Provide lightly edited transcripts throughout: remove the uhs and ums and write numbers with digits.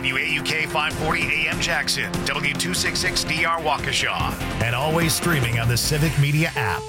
WAUK 540 AM Jackson, W266DR Waukesha, and always streaming on the Civic Media app.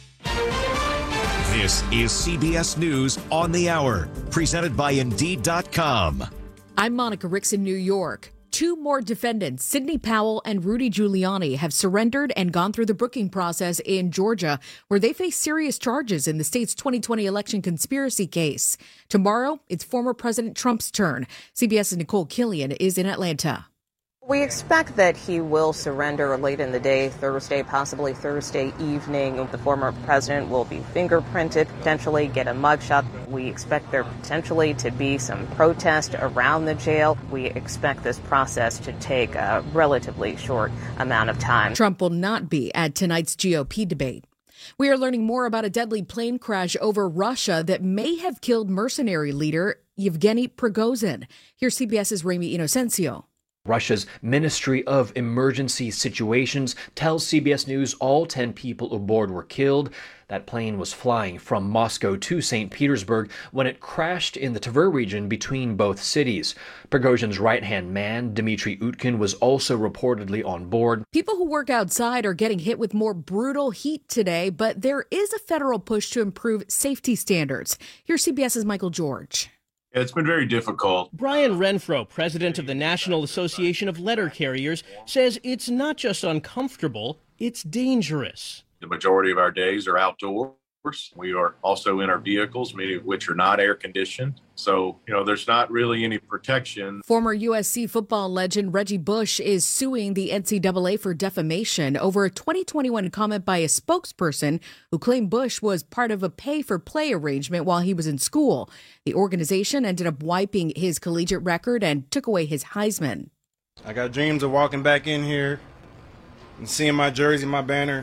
This is CBS News on the Hour, presented by Indeed.com. I'm Monica Ricks in New York. 2 more defendants, Sidney Powell and Rudy Giuliani, have surrendered and gone through the booking process in Georgia, where they face serious charges in the state's 2020 election conspiracy case. Tomorrow, it's former President Trump's turn. CBS's Nicole Killian is in Atlanta. We expect that he will surrender late in the day, Thursday, possibly Thursday evening. The former president will be fingerprinted, potentially get a mugshot. We expect there potentially to be some protest around the jail. We expect this process to take a relatively short amount of time. Trump will not be at tonight's GOP debate. We are learning more about a deadly plane crash over Russia that may have killed mercenary leader Yevgeny Prigozhin. Here's CBS's Ramy Inocencio. Russia's Ministry of Emergency Situations tells CBS News all 10 people aboard were killed. That plane was flying from Moscow to St. Petersburg when it crashed in the Tver region between both cities. Prigozhin's right-hand man, Dmitry Utkin, was also reportedly on board. People who work outside are getting hit with more brutal heat today, but there is a federal push to improve safety standards. Here's CBS's Michael George. It's been very difficult. Brian Renfro, president of the National Association of Letter Carriers, says it's not just uncomfortable, it's dangerous. The majority of our days are outdoors. We are also in our vehicles, many of which are not air conditioned. So, there's not really any protection. Former USC football legend Reggie Bush is suing the NCAA for defamation over a 2021 comment by a spokesperson who claimed Bush was part of a pay-for-play arrangement while he was in school. The organization ended up wiping his collegiate record and took away his Heisman. I got dreams of walking back in here and seeing my jersey, my banner,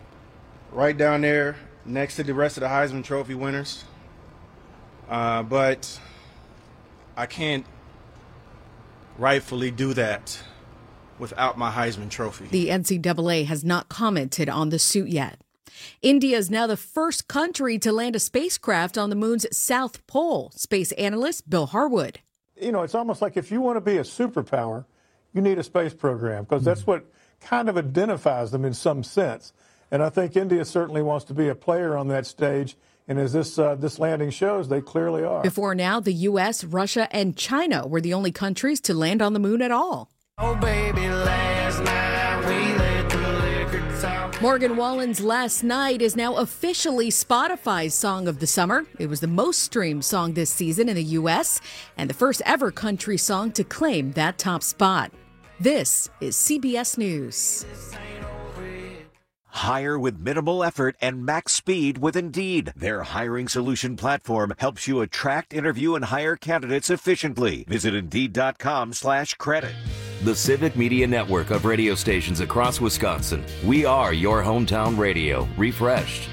right down there next to the rest of the Heisman Trophy winners. But I can't rightfully do that without my Heisman Trophy. The NCAA has not commented on the suit yet. India is now the first country to land a spacecraft on the moon's south pole. Space analyst Bill Harwood. It's almost like if you want to be a superpower, you need a space program, because that's what kind of identifies them in some sense. And I think India certainly wants to be a player on that stage. And as this landing shows, they clearly are. Before now, the U.S., Russia, and China were the only countries to land on the moon at all. Oh, baby, last night we let the liquor talk. Morgan Wallen's Last Night is now officially Spotify's Song of the Summer. It was the most streamed song this season in the U.S. and the first ever country song to claim that top spot. This is CBS News. Hire with minimal effort and max speed with Indeed. Their hiring solution platform helps you attract, interview, and hire candidates efficiently. Visit Indeed.com/credit. The Civic Media Network of radio stations across Wisconsin. We are your hometown radio, refreshed.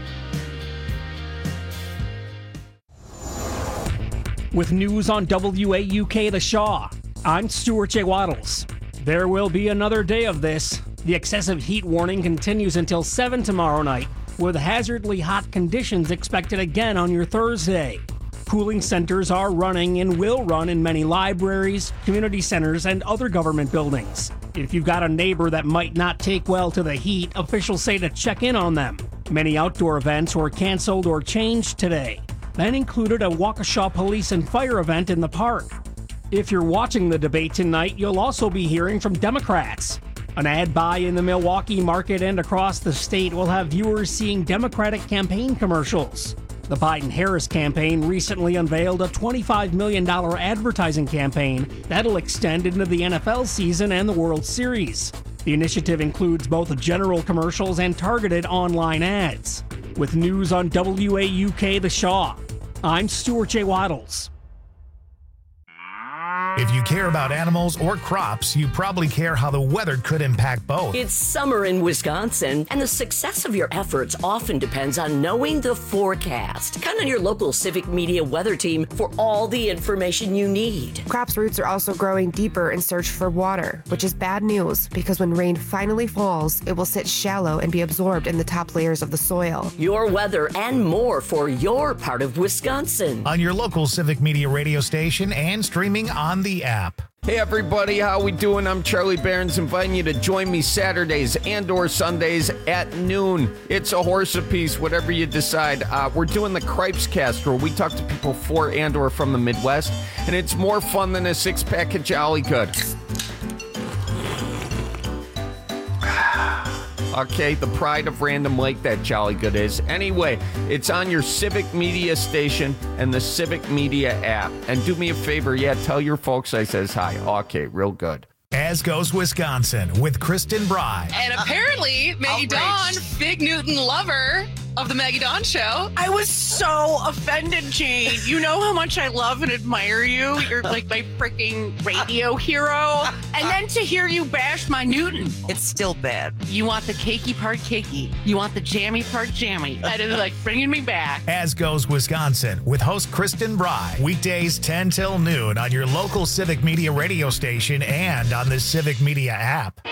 With news on WAUK The Shaw, I'm Stuart J. Waddles. There will be another day of this. The excessive heat warning continues until 7 tomorrow night, with hazardly hot conditions expected again on your Thursday. Cooling centers are running and will run in many libraries, community centers, and other government buildings. If you've got a neighbor that might not take well to the heat, officials say to check in on them. Many outdoor events were canceled or changed today. That included a Waukesha Police and Fire event in the park. If you're watching the debate tonight, you'll also be hearing from Democrats. An ad buy in the Milwaukee market and across the state will have viewers seeing Democratic campaign commercials. The Biden-Harris campaign recently unveiled a $25 million advertising campaign that'll extend into the NFL season and the World Series. The initiative includes both general commercials and targeted online ads. With news on WAUK The Shaw, I'm Stuart J. Waddles. If you care about animals or crops, you probably care how the weather could impact both. It's summer in Wisconsin, and the success of your efforts often depends on knowing the forecast. Count on your local Civic Media weather team for all the information you need. Crops' roots are also growing deeper in search for water, which is bad news because when rain finally falls, it will sit shallow and be absorbed in the top layers of the soil. Your weather and more for your part of Wisconsin. On your local Civic Media radio station and streaming on the app. Hey everybody, how we doing? I'm Charlie Barons, inviting you to join me Saturdays and or Sundays at noon. It's a horse apiece, whatever you decide. We're doing the Cripes Cast, where we talk to people for and or from the Midwest, and it's more fun than a six-pack of Jolly Good. Okay, the pride of Random Lake, that Jolly Good is. Anyway, it's on your Civic Media station and the Civic Media app. And do me a favor, tell your folks I says hi. Okay, real good. As Goes Wisconsin with Kristen Bry. And apparently, Maggie Dawn, Big Newton lover of the Maggie Dawn Show. I was so offended, Jane. You know how much I love and admire you. You're like my freaking radio hero. And then to hear you bash my Newton. It's still bad. You want the cakey part cakey. You want the jammy part jammy. That is like bringing me back. As Goes Wisconsin with host Kristen Bry. Weekdays 10 till noon on your local Civic Media radio station and on the Civic Media app.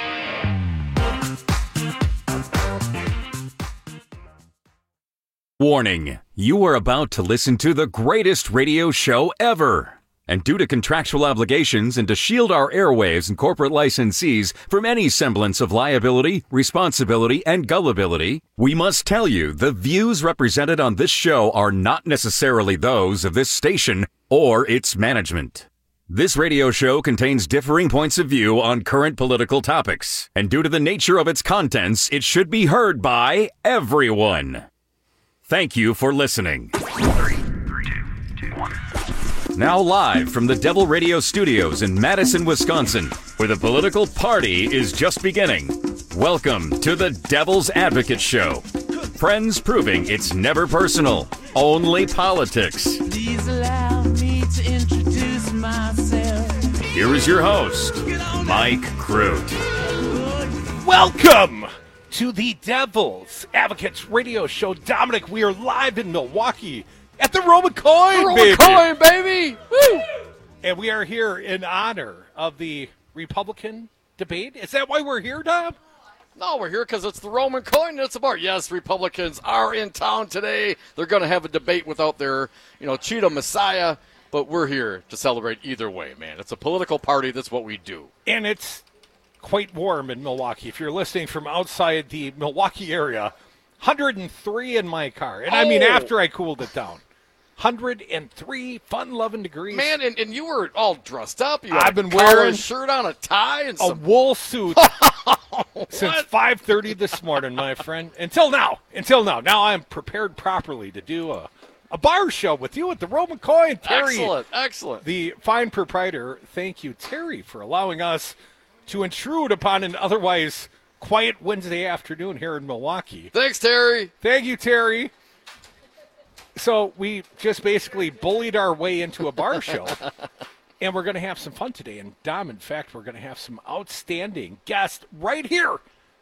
Warning, you are about to listen to the greatest radio show ever. And due to contractual obligations and to shield our airwaves and corporate licensees from any semblance of liability, responsibility, and gullibility, we must tell you the views represented on this show are not necessarily those of this station or its management. This radio show contains differing points of view on current political topics, and due to the nature of its contents, it should be heard by everyone. Thank you for listening. 3, 2, 1. Now live from the Devil Radio Studios in Madison, Wisconsin, where the political party is just beginning. Welcome to the Devil's Advocate Show. Friends proving it's never personal, only politics. Please allow me to introduce myself. Here is your host, Mike Crute. Welcome to the Devil's Advocates Radio Show. Dominic, we are live in Milwaukee at the Roman Coin, baby! Woo! And we are here in honor of the Republican debate. Is that why we're here, Dom? No, we're here because it's the Roman Coin that's about. Yes, Republicans are in town today. They're going to have a debate without their, Cheetah Messiah, but we're here to celebrate either way, man. It's a political party. That's what we do. And it's quite warm in Milwaukee. If you're listening from outside the Milwaukee area, 103 in my car. And I mean, after I cooled it down. 103 fun-loving degrees. Man, and you were all dressed up. You I've been wearing wearing a shirt on, a tie, and a wool suit since 5:30 this morning, my friend. Until now. Now I'm prepared properly to do a bar show with you at the Roman Coin. Terry, excellent. The fine proprietor, thank you, Terry, for allowing us to intrude upon an otherwise quiet Wednesday afternoon here in Milwaukee. Thanks, Terry. Thank you, Terry. So we just basically bullied our way into a bar show, and we're going to have some fun today. And, Dom, in fact, we're going to have some outstanding guests right here,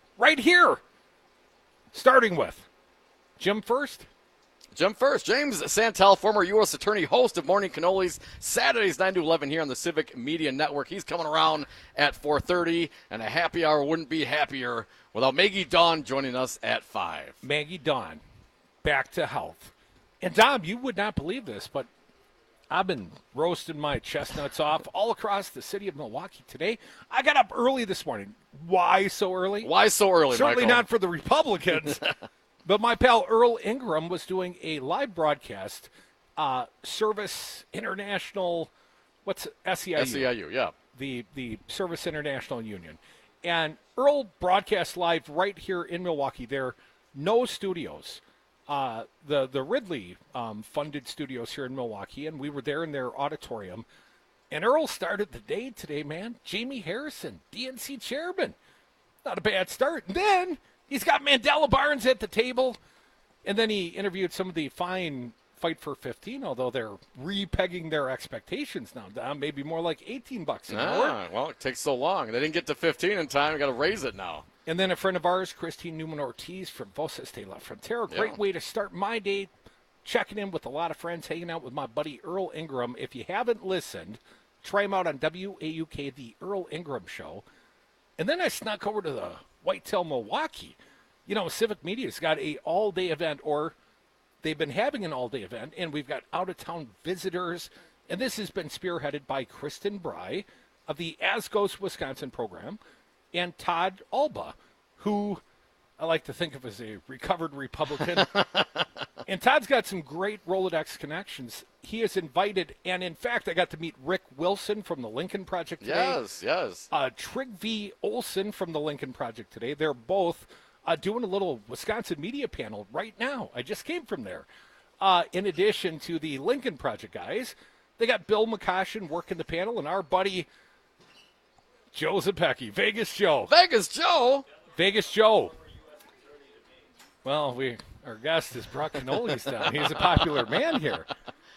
starting with Jim First. James Santel, former U.S. Attorney, host of Morning Cannolis, Saturdays 9 to 11 here on the Civic Media Network. He's coming around at 4:30, and a happy hour wouldn't be happier without Maggie Dawn joining us at 5. Maggie Dawn, back to health. And, Dom, you would not believe this, but I've been roasting my chestnuts off all across the city of Milwaukee today. I got up early this morning. Why so early? Certainly Michael? Not for the Republicans. But my pal Earl Ingram was doing a live broadcast, Service International, what's SEIU? SEIU, yeah. The Service International Union. And Earl broadcast live right here in Milwaukee. There are no studios. The Ridley funded studios here in Milwaukee, and we were there in their auditorium. And Earl started the day today, man. Jamie Harrison, DNC chairman. Not a bad start. And then he's got Mandela Barnes at the table. And then he interviewed some of the fine Fight for 15, although they're re-pegging their expectations now. Maybe more like $18 an hour. Well, it takes so long. They didn't get to 15 in time. We got to raise it now. And then a friend of ours, Christine Newman-Ortiz from Voces de la Frontera. Great way to start my day, checking in with a lot of friends, hanging out with my buddy Earl Ingram. If you haven't listened, try him out on WAUK, The Earl Ingram Show. And then I snuck over to the Whitetail Milwaukee. Civic Media's got a all-day event, or they've been having an all-day event, and we've got out-of-town visitors. And this has been spearheaded by Kristen Bry, of the As Goes Wisconsin program, and Todd Alba, who I like to think of as a recovered Republican. And Todd's got some great Rolodex connections. He is invited, and in fact, I got to meet Rick Wilson from the Lincoln Project today. Yes. Trygve Olsen from the Lincoln Project today. They're both doing a little Wisconsin media panel right now. I just came from there. In addition to the Lincoln Project guys, they got Bill McCoshen working the panel, and our buddy Joe Zepecki, Vegas Joe. Vegas Joe. Well, our guest has brought cannolis down. He's a popular man here.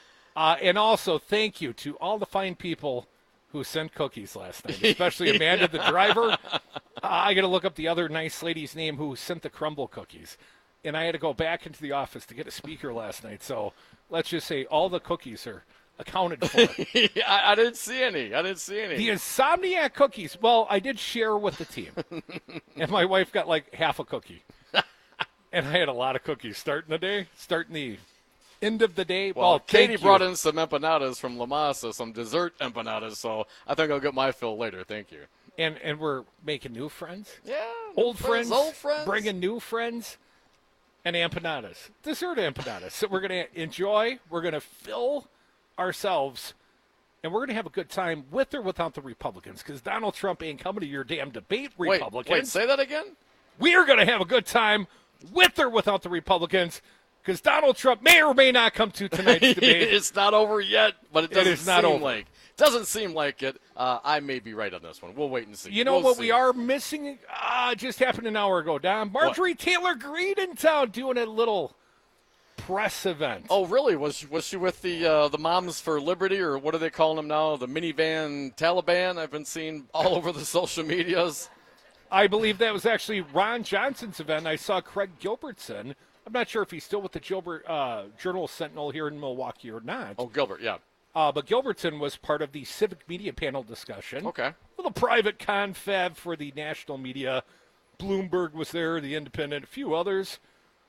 And also, thank you to all the fine people who sent cookies last night, especially Amanda, the driver. I got to look up the other nice lady's name who sent the crumble cookies. And I had to go back into the office to get a speaker last night. So let's just say all the cookies are accounted for. I didn't see any. The Insomniac cookies, well, I did share with the team. And my wife got like half a cookie. And I had a lot of cookies starting the end of the day. Well, Katie brought in some empanadas from La Masa, some dessert empanadas, so I think I'll get my fill later. Thank you. And we're making new friends. Yeah. Old friends. Bringing new friends. And empanadas. Dessert empanadas. So we're going to enjoy. We're going to fill ourselves. And we're going to have a good time with or without the Republicans, because Donald Trump ain't coming to your damn debate, Republicans. Wait, say that again? We are going to have a good time with or without the Republicans, because Donald Trump may or may not come to tonight's debate. It's not over yet, but it doesn't seem like it. I may be right on this one. We'll wait and see. You know what we are missing? Just happened an hour ago, Don. Marjorie Taylor Greene in town doing a little press event. Oh, really? Was she with the Moms for Liberty, or what are they calling them now? The minivan Taliban? I've been seeing all over the social medias. I believe that was actually Ron Johnson's event. I saw Craig Gilbertson. I'm not sure if he's still with the Journal-Sentinel here in Milwaukee or not. Oh, Gilbert, yeah. But Gilbertson was part of the civic media panel discussion. Okay. A little private confab for the national media. Bloomberg was there, The Independent, a few others.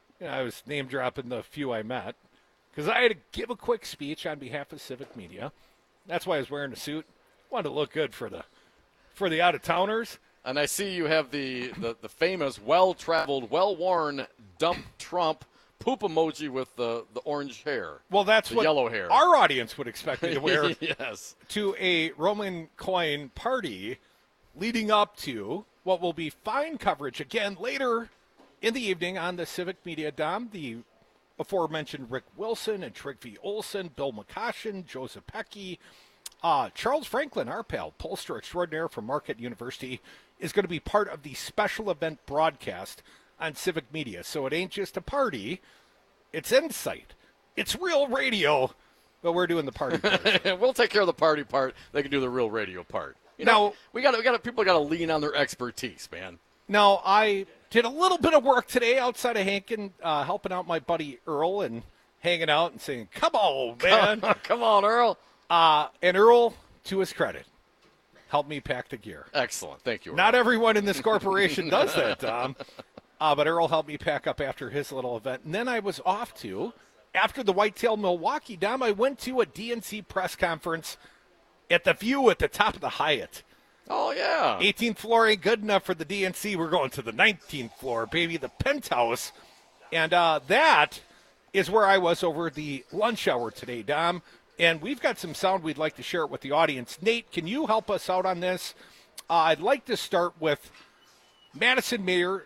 I was name-dropping the few I met, because I had to give a quick speech on behalf of civic media. That's why I was wearing a suit. Wanted to look good for the out-of-towners. And I see you have the famous, well-traveled, well-worn dump Trump poop emoji with the orange hair. Well, that's the what yellow hair. Our audience would expect me to wear yes. to a Roman coin party leading up to what will be fine coverage again later in the evening on the Civic Media Dom. The aforementioned Rick Wilson and Trygve Olsen, Bill McCoshen, Joseph Pecky, Charles Franklin, our pal, pollster extraordinaire from Marquette University, is going to be part of the special event broadcast on Civic Media. So it ain't just a party, it's insight. It's real radio, but we're doing the party part. We'll take care of the party part. They can do the real radio part. Now, people got to lean on their expertise, man. Now, I did a little bit of work today outside of Hankin, helping out my buddy Earl and hanging out and saying, "Come on, man, come on, Earl." And Earl, to his credit, helped me pack the gear. Excellent. Thank you, Earl. Not everyone in this corporation does that, Tom. But Earl helped me pack up after his little event. And then I was off to, after the Whitetail Milwaukee, Dom, I went to a DNC press conference at the View at the top of the Hyatt. Oh, yeah. 18th floor ain't good enough for the DNC. We're going to the 19th floor, baby, the penthouse. And that is where I was over the lunch hour today, Dom. And we've got some sound we'd like to share it with the audience. Nate, can you help us out on this? I'd like to start with Madison Mayor.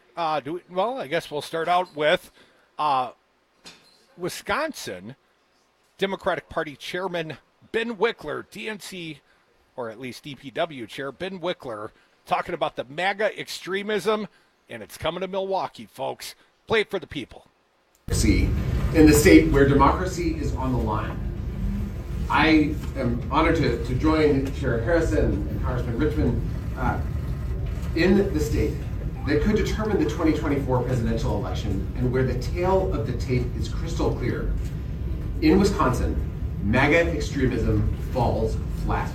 I guess we'll start out with Wisconsin Democratic Party Chairman Ben Wickler, DNC, or at least DPW Chair Ben Wickler, talking about the MAGA extremism, and it's coming to Milwaukee, folks. Play it for the people. In the state where democracy is on the line. I am honored to join Chair Harrison and Congressman Richmond in the state that could determine the 2024 presidential election and where the tale of the tape is crystal clear. In Wisconsin, MAGA extremism falls flat.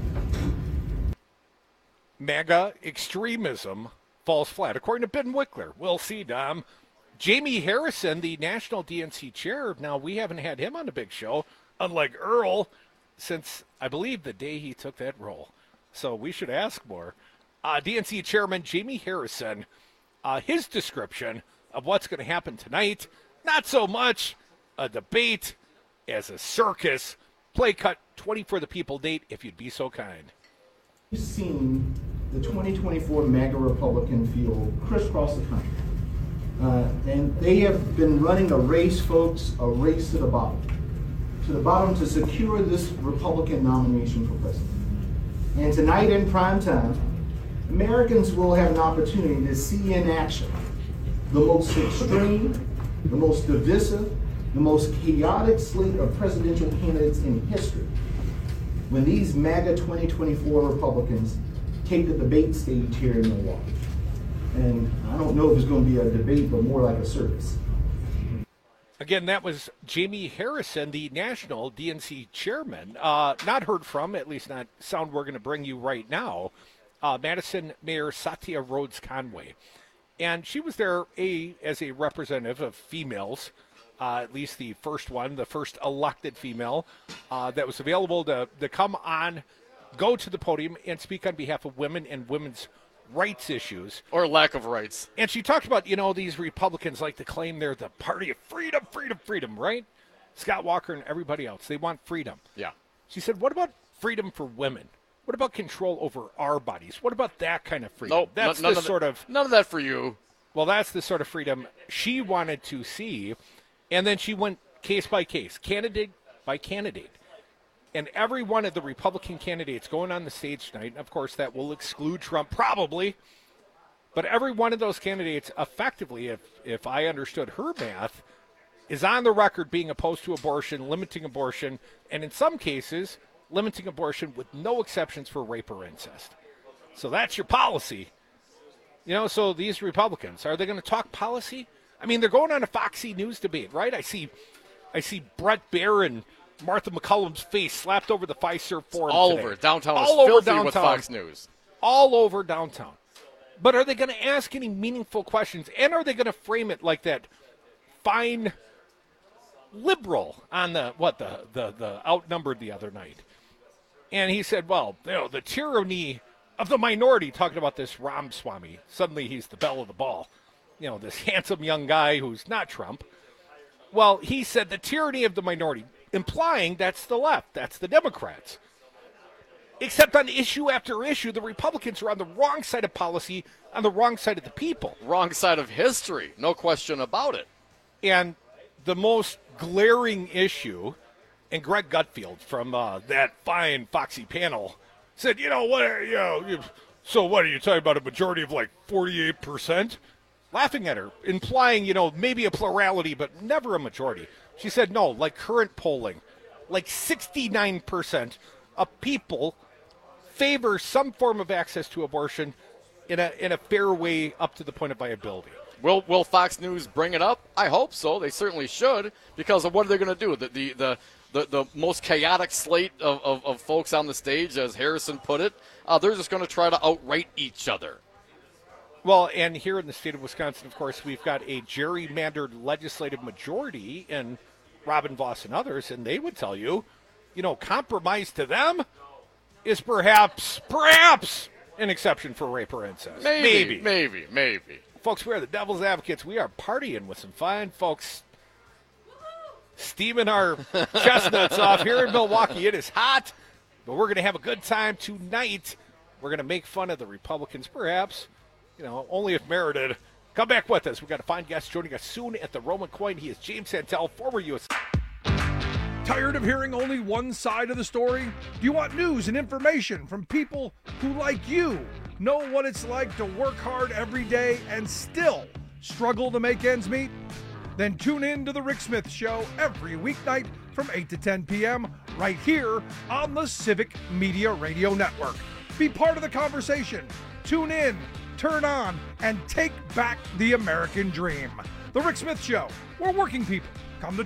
MAGA extremism falls flat, according to Ben Wickler. We'll see, Dom. Jamie Harrison, the national DNC chair. Now, we haven't had him on the big show, unlike Earl, since I believe the day he took that role. so we should ask more. DNC Chairman Jamie Harrison, his description of what's going to happen tonight, not so much a debate as a circus. Play cut 20 for the people, Nate, if you'd be so kind. We've seen the 2024 MAGA Republican field crisscross the country. And they have been running a race, folks, a race to the bottom to secure this Republican nomination for president. And tonight in prime time, Americans will have an opportunity to see in action the most extreme, the most divisive, the most chaotic slate of presidential candidates in history when these MAGA 2024 Republicans take the debate stage here in Milwaukee. And I don't know if it's going to be a debate, but more like a circus. Again, that was Jamie Harrison, the national DNC chairman. Not heard from, at least not sound we're going to bring you right now, Madison Mayor Satya Rhodes Conway. And she was there as a representative of females, at least the first one, the first elected female that was available to come on, go to the podium and speak on behalf of women and women's rights issues. Or lack of rights. And she talked about, these Republicans like to claim they're the party of freedom, freedom, freedom, right? Scott Walker and everybody else, they want freedom. Yeah. She said, what about freedom for women? What about control over our bodies? What about that kind of freedom? Nope, that's none of that for you. Well, that's the sort of freedom she wanted to see. And then she went case by case, candidate by candidate. And every one of the Republican candidates going on the stage tonight, and of course that will exclude Trump probably, but every one of those candidates effectively, if I understood her math, is on the record being opposed to abortion, limiting abortion, and in some cases, limiting abortion with no exceptions for rape or incest. So that's your policy. So these Republicans, are they going to talk policy? I mean, they're going on a Foxy News debate, right? I see Brett Baer and Martha McCullum's face slapped over the Fiserv Forum all today. Over. Downtown is all over filthy downtown. With Fox News. All over downtown. But are they going to ask any meaningful questions? And are they going to frame it like that fine liberal on the outnumbered the other night? And he said, well, the tyranny of the minority, talking about this Ramaswamy. Suddenly he's the belle of the ball. This handsome young guy who's not Trump. Well, he said the tyranny of the minority, implying that's the left, that's the Democrats. Except on issue after issue, the Republicans are on the wrong side of policy, on the wrong side of the people. Wrong side of history, no question about it. And the most glaring issue, and Greg Gutfeld from that fine Foxy panel said, so what are you talking about, a majority of like 48%? Laughing at her, implying, maybe a plurality, but never a majority. She said, no, like current polling, like 69% of people favor some form of access to abortion in a fair way up to the point of viability. Will Fox News bring it up? I hope so. They certainly should, because of what are they going to do? The most chaotic slate of folks on the stage, as Harrison put it, they're just going to try to outright each other. Well, and here in the state of Wisconsin, of course, we've got a gerrymandered legislative majority in Robin Voss and others, and they would tell you, compromise to them is perhaps an exception for rape or incest. Maybe. Folks, we are the devil's advocates. We are partying with some fine folks, steaming our chestnuts off here in Milwaukee. It is hot, but we're going to have a good time tonight. We're going to make fun of the Republicans, perhaps. Only if merited. Come back with us. We've got a fine guest joining us soon at the Roman Coin. He is James Santel, former U.S. Tired of hearing only one side of the story? Do you want news and information from people who, like you, know what it's like to work hard every day and still struggle to make ends meet? Then tune in to The Rick Smith Show every weeknight from 8 to 10 p.m. right here on the Civic Media Radio Network. Be part of the conversation. Tune in, turn on, and take back the American dream. The Rick Smith Show, where working people come to talk.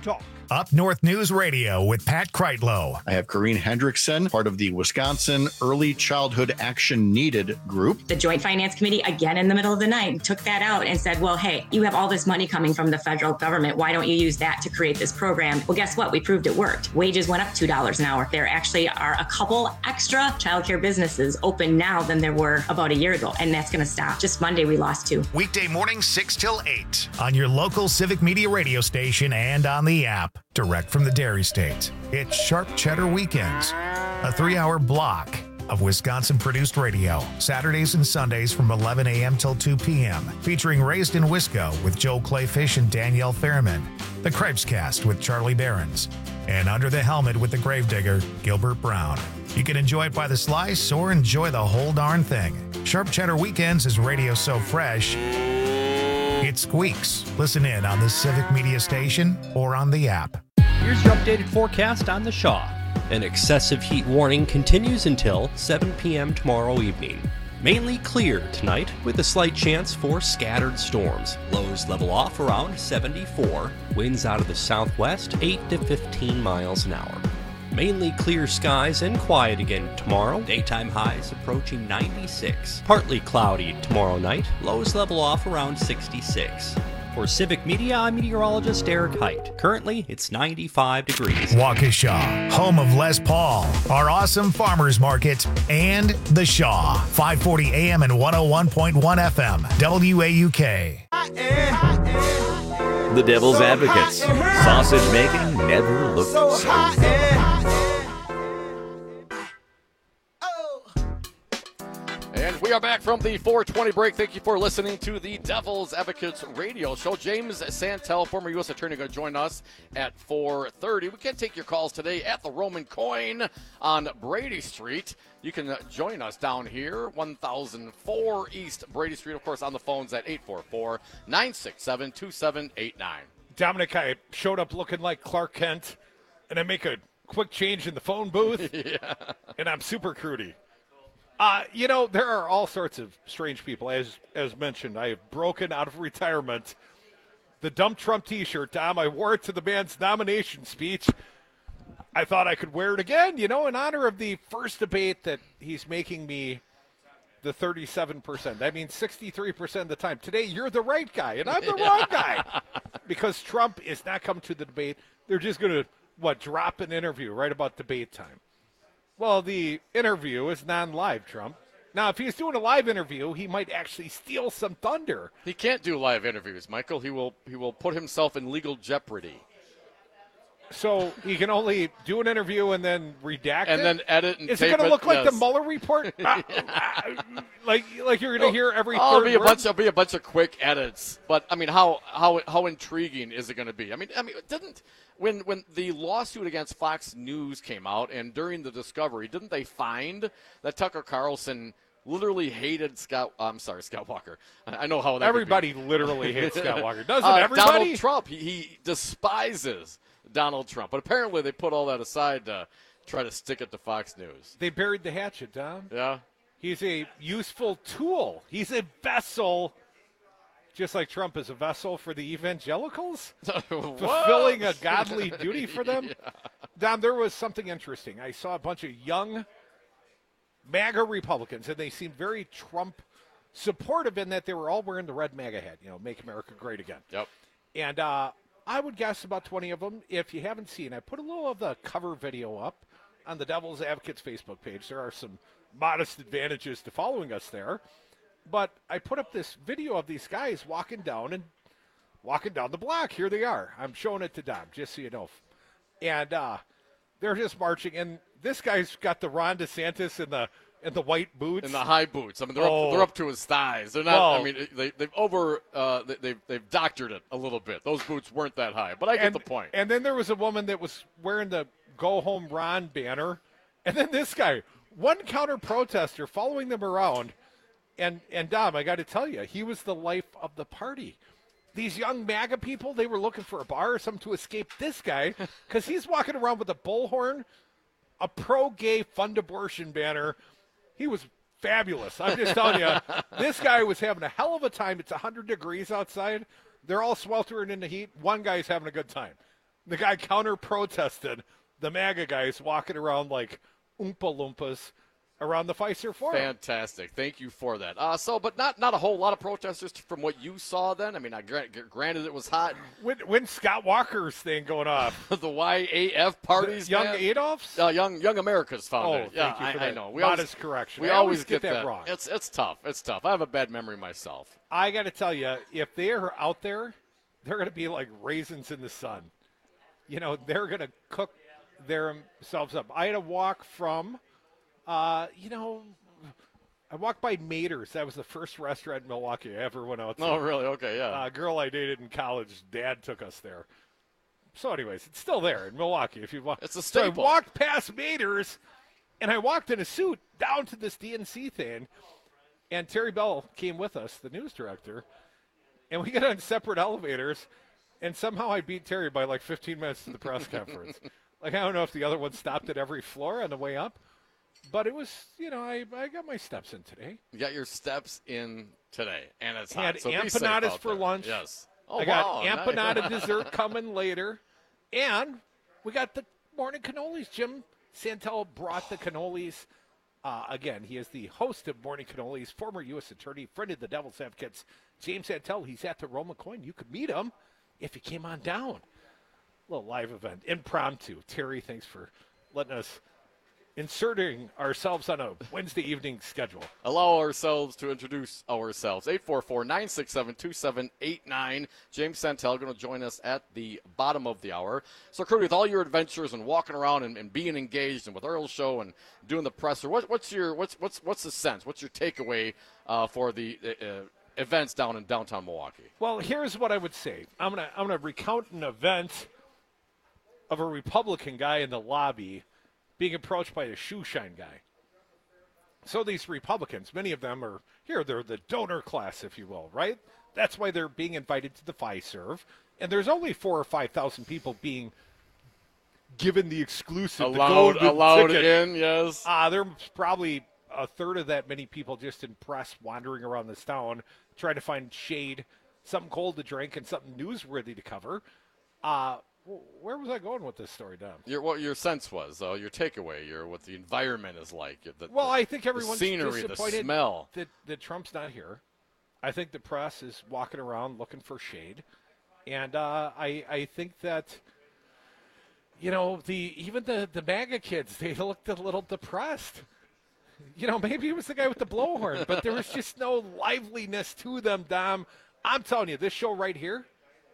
Up North News Radio with Pat Kreitlow. I have Corrine Hendrickson, part of the Wisconsin Early Childhood Action Needed group. The Joint Finance Committee, again in the middle of the night, took that out and said, well, hey, you have all this money coming from the federal government. Why don't you use that to create this program? Well, guess what? We proved it worked. Wages went up $2 an hour. There actually are a couple extra childcare businesses open now than there were about a year ago, and that's going to stop. Just Monday, we lost 2. Weekday mornings 6 till 8 on your local Civic Media radio station and on the app. Direct from the Dairy State. It's Sharp Cheddar Weekends, a 3-hour block of Wisconsin-produced radio, Saturdays and Sundays from 11 a.m. till 2 p.m., featuring Raised in Wisco with Joe Clayfish and Danielle Fairman, The Cripescast with Charlie Behrens, and Under the Helmet with the Gravedigger, Gilbert Brown. You can enjoy it by the slice or enjoy the whole darn thing. Sharp Cheddar Weekends is radio so fresh, it squeaks. Listen in on the Civic Media station or on the app. Here's your updated forecast on the Shaw. An excessive heat warning continues until 7 p.m. tomorrow evening. Mainly clear tonight with a slight chance for scattered storms. Lows level off around 74. Winds out of the southwest 8 to 15 miles an hour. Mainly clear skies and quiet again tomorrow. Daytime highs approaching 96. Partly cloudy tomorrow night. Lows level off around 66. For Civic Media, I'm meteorologist Eric Height. Currently, it's 95 degrees. Waukesha, home of Les Paul, our awesome farmers market, and The Shaw, 540 AM and 101.1 FM, WAUK. The Devil's Advocates. Sausage making never looked so good. And we are back from the 420 break. Thank you for listening to the Devil's Advocates radio show. James Santel, former U.S. Attorney, going to join us at 4:30. We can take your calls today at the Roman Coin on Brady Street. You can join us down here, 1004 East Brady Street. Of course, on the phones at 844-967-2789. Dominic, I showed up looking like Clark Kent, and I make a quick change in the phone booth, yeah. And I'm super crudy. There are all sorts of strange people. As mentioned, I have broken out of retirement. The Dump Trump T-shirt, Dom, I wore it to the man's nomination speech. I thought I could wear it again, in honor of the first debate that he's making me the 37%. That means 63% of the time. Today, you're the right guy, and I'm the wrong guy. Because Trump is not coming to the debate. They're just going to, drop an interview right about debate time. Well, the interview is non-live, Trump. Now, if he's doing a live interview, he might actually steal some thunder. He can't do live interviews, Michael. He will put himself in legal jeopardy. So he can only do an interview and then redact and then edit and Is tape it going to look like yes. the Mueller report? Like you're going to hear every It'll be a bunch of quick edits. But I mean, how intriguing is it going to be? I mean, didn't when the lawsuit against Fox News came out and during the discovery, didn't they find that Tucker Carlson literally hated Scott Walker? I know how that everybody literally hates Scott Walker. Doesn't everybody? Donald Trump, he despises Donald Trump. But apparently they put all that aside to try to stick it to Fox News. They buried the hatchet, Don. Yeah. He's a useful tool. He's a vessel, just like Trump is a vessel for the evangelicals, fulfilling a godly duty for them. Yeah. Don, there was something interesting. I saw a bunch of young MAGA Republicans, and they seemed very Trump supportive in that they were all wearing the red MAGA hat, Make America Great Again. Yep. And I would guess about 20 of them. If you haven't seen, I put a little of the cover video up on the Devil's Advocates Facebook page. There are some modest advantages to following us there. But I put up this video of these guys walking down the block. Here they are. I'm showing it to Dom, just so you know. And they're just marching. And this guy's got the Ron DeSantis in the white boots. In the high boots. I mean, they're up to his thighs. They're not. Well, I mean, they've doctored it a little bit. Those boots weren't that high, but I get the point. And then there was a woman that was wearing the "Go Home Ron" banner, and then this guy, one counter protester, following them around. And Dom, I got to tell you, he was the life of the party. These young MAGA people, they were looking for a bar or something to escape this guy because he's walking around with a bullhorn, a pro-gay fund abortion banner. He was fabulous. I'm just telling you, this guy was having a hell of a time. It's 100 degrees outside. They're all sweltering in the heat. One guy's having a good time. The guy counter-protested the MAGA guys walking around like Oompa Loompas around the Fiserv Forum. Fantastic. Thank you for that. But not a whole lot of protesters from what you saw then. I mean, granted it was hot. When Scott Walker's thing going off? The YAF parties, Young man? Adolph's? Young America's founded. Oh, thank you for that. I know. Modest correction. We I always get that that wrong. It's tough. It's tough. I have a bad memory myself. I got to tell you, if they're out there, they're going to be like raisins in the sun. You know, they're going to cook themselves up. I had to walk from, I walked by Mater's. That was the first restaurant in Milwaukee I ever went out to. Oh, really? Okay, yeah. A girl I dated in college, Dad took us there. So anyways, it's still there in Milwaukee. If you walk, it's a staple. So I walked past Mater's, and I walked in a suit down to this DNC thing, and Terry Bell came with us, the news director, and we got on separate elevators, and somehow I beat Terry by like 15 minutes to the press conference. Like, I don't know if the other one stopped at every floor on the way up, but it was, I got my steps in today. You got your steps in today, and it's hot. So had empanadas for lunch. Yes. Oh, I got empanada dessert coming later, and we got the morning cannolis. Jim Santel brought the cannolis. Again, he is the host of Morning Cannolis, former U.S. attorney, friend of the Devil's Advocates. James Santel, he's at the Roma Coin. You could meet him if you came on down. Little live event, impromptu. Terry, thanks for letting us inserting ourselves on a Wednesday evening schedule. Allow ourselves to introduce ourselves. 844-967-2789. James Santel going to join us at the bottom of the hour. So, Cody, with all your adventures and walking around and being engaged and with Earl's show and doing the presser, what's the sense? What's your takeaway for the events down in downtown Milwaukee? Well, here's what I would say. I'm gonna recount an event of a Republican guy in the lobby being approached by a shoe shine guy. So these Republicans, many of them are here, they're the donor class, if you will, right? That's why they're being invited to the Fiserv. And there's only 4,000 or 5,000 people being given the exclusive, allowed ticket. In, yes. There's probably a third of that many people just in press wandering around this town trying to find shade, something cold to drink, and something newsworthy to cover. Where was I going with this story, Dom? What your sense was, though, your takeaway, what the environment is like. I think everyone's the scenery, disappointed the smell. That Trump's not here. I think the press is walking around looking for shade. And I think that, even the MAGA kids, they looked a little depressed. Maybe it was the guy with the blowhorn, but there was just no liveliness to them, Dom. I'm telling you, this show right here,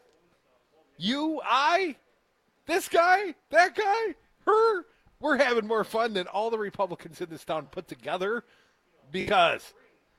you, I, this guy, that guy, her, we're having more fun than all the Republicans in this town put together because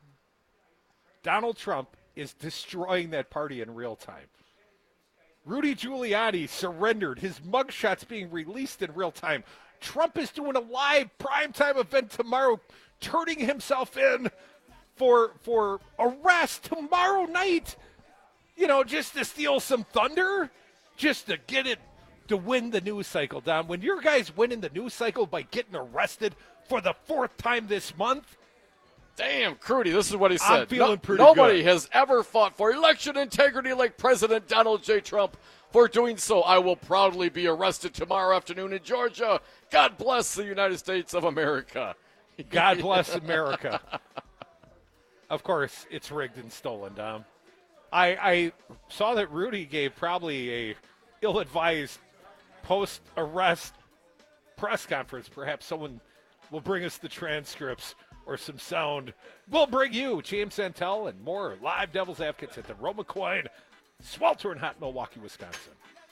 Donald Trump is destroying that party in real time. Rudy Giuliani surrendered. His mugshot's being released in real time. Trump is doing a live primetime event tomorrow, turning himself in for arrest tomorrow night, just to steal some thunder. Just to get it, to win the news cycle, Dom. When your guys winning the news cycle by getting arrested for the 4th time this month. Damn, Crudy, this is what he said. I'm feeling pretty Nobody good. has ever fought for election integrity like President Donald J. Trump. For doing so, I will proudly be arrested tomorrow afternoon in Georgia. God bless the United States of America. God bless America. Of course, it's rigged and stolen, Dom. I saw that Rudy gave probably a ill-advised post-arrest press conference. Perhaps someone will bring us the transcripts or some sound. We'll bring you James Santel and more live Devil's Advocates at the Roma Coin, sweltering hot Milwaukee, Wisconsin.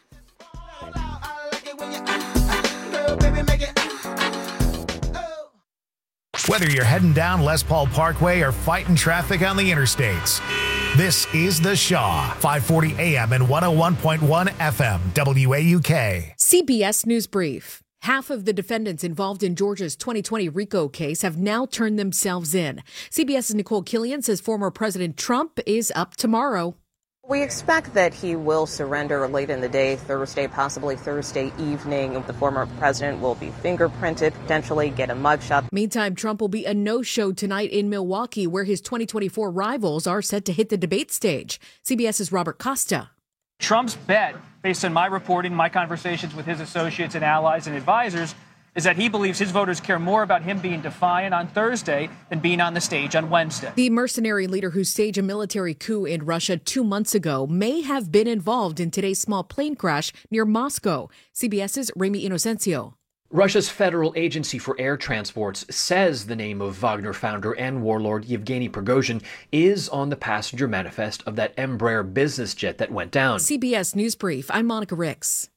Whether you're heading down Les Paul Parkway or fighting traffic on the interstates, this is The Shaw, 540 AM and 101.1 FM, WAUK. CBS News Brief. Half of the defendants involved in Georgia's 2020 RICO case have now turned themselves in. CBS's Nicole Killian says former President Trump is up tomorrow. We expect that he will surrender late in the day, Thursday, possibly Thursday evening. The former president will be fingerprinted, potentially get a mugshot. Meantime, Trump will be a no-show tonight in Milwaukee, where his 2024 rivals are set to hit the debate stage. CBS's Robert Costa. Trump's bet, based on my reporting, my conversations with his associates and allies and advisors, is that he believes his voters care more about him being defiant on Thursday than being on the stage on Wednesday. The mercenary leader who staged a military coup in Russia 2 months ago may have been involved in today's small plane crash near Moscow. CBS's Remy Inocencio. Russia's Federal Agency for Air Transports says the name of Wagner founder and warlord Yevgeny Prigozhin is on the passenger manifest of that Embraer business jet that went down. CBS News Brief, I'm Monica Ricks.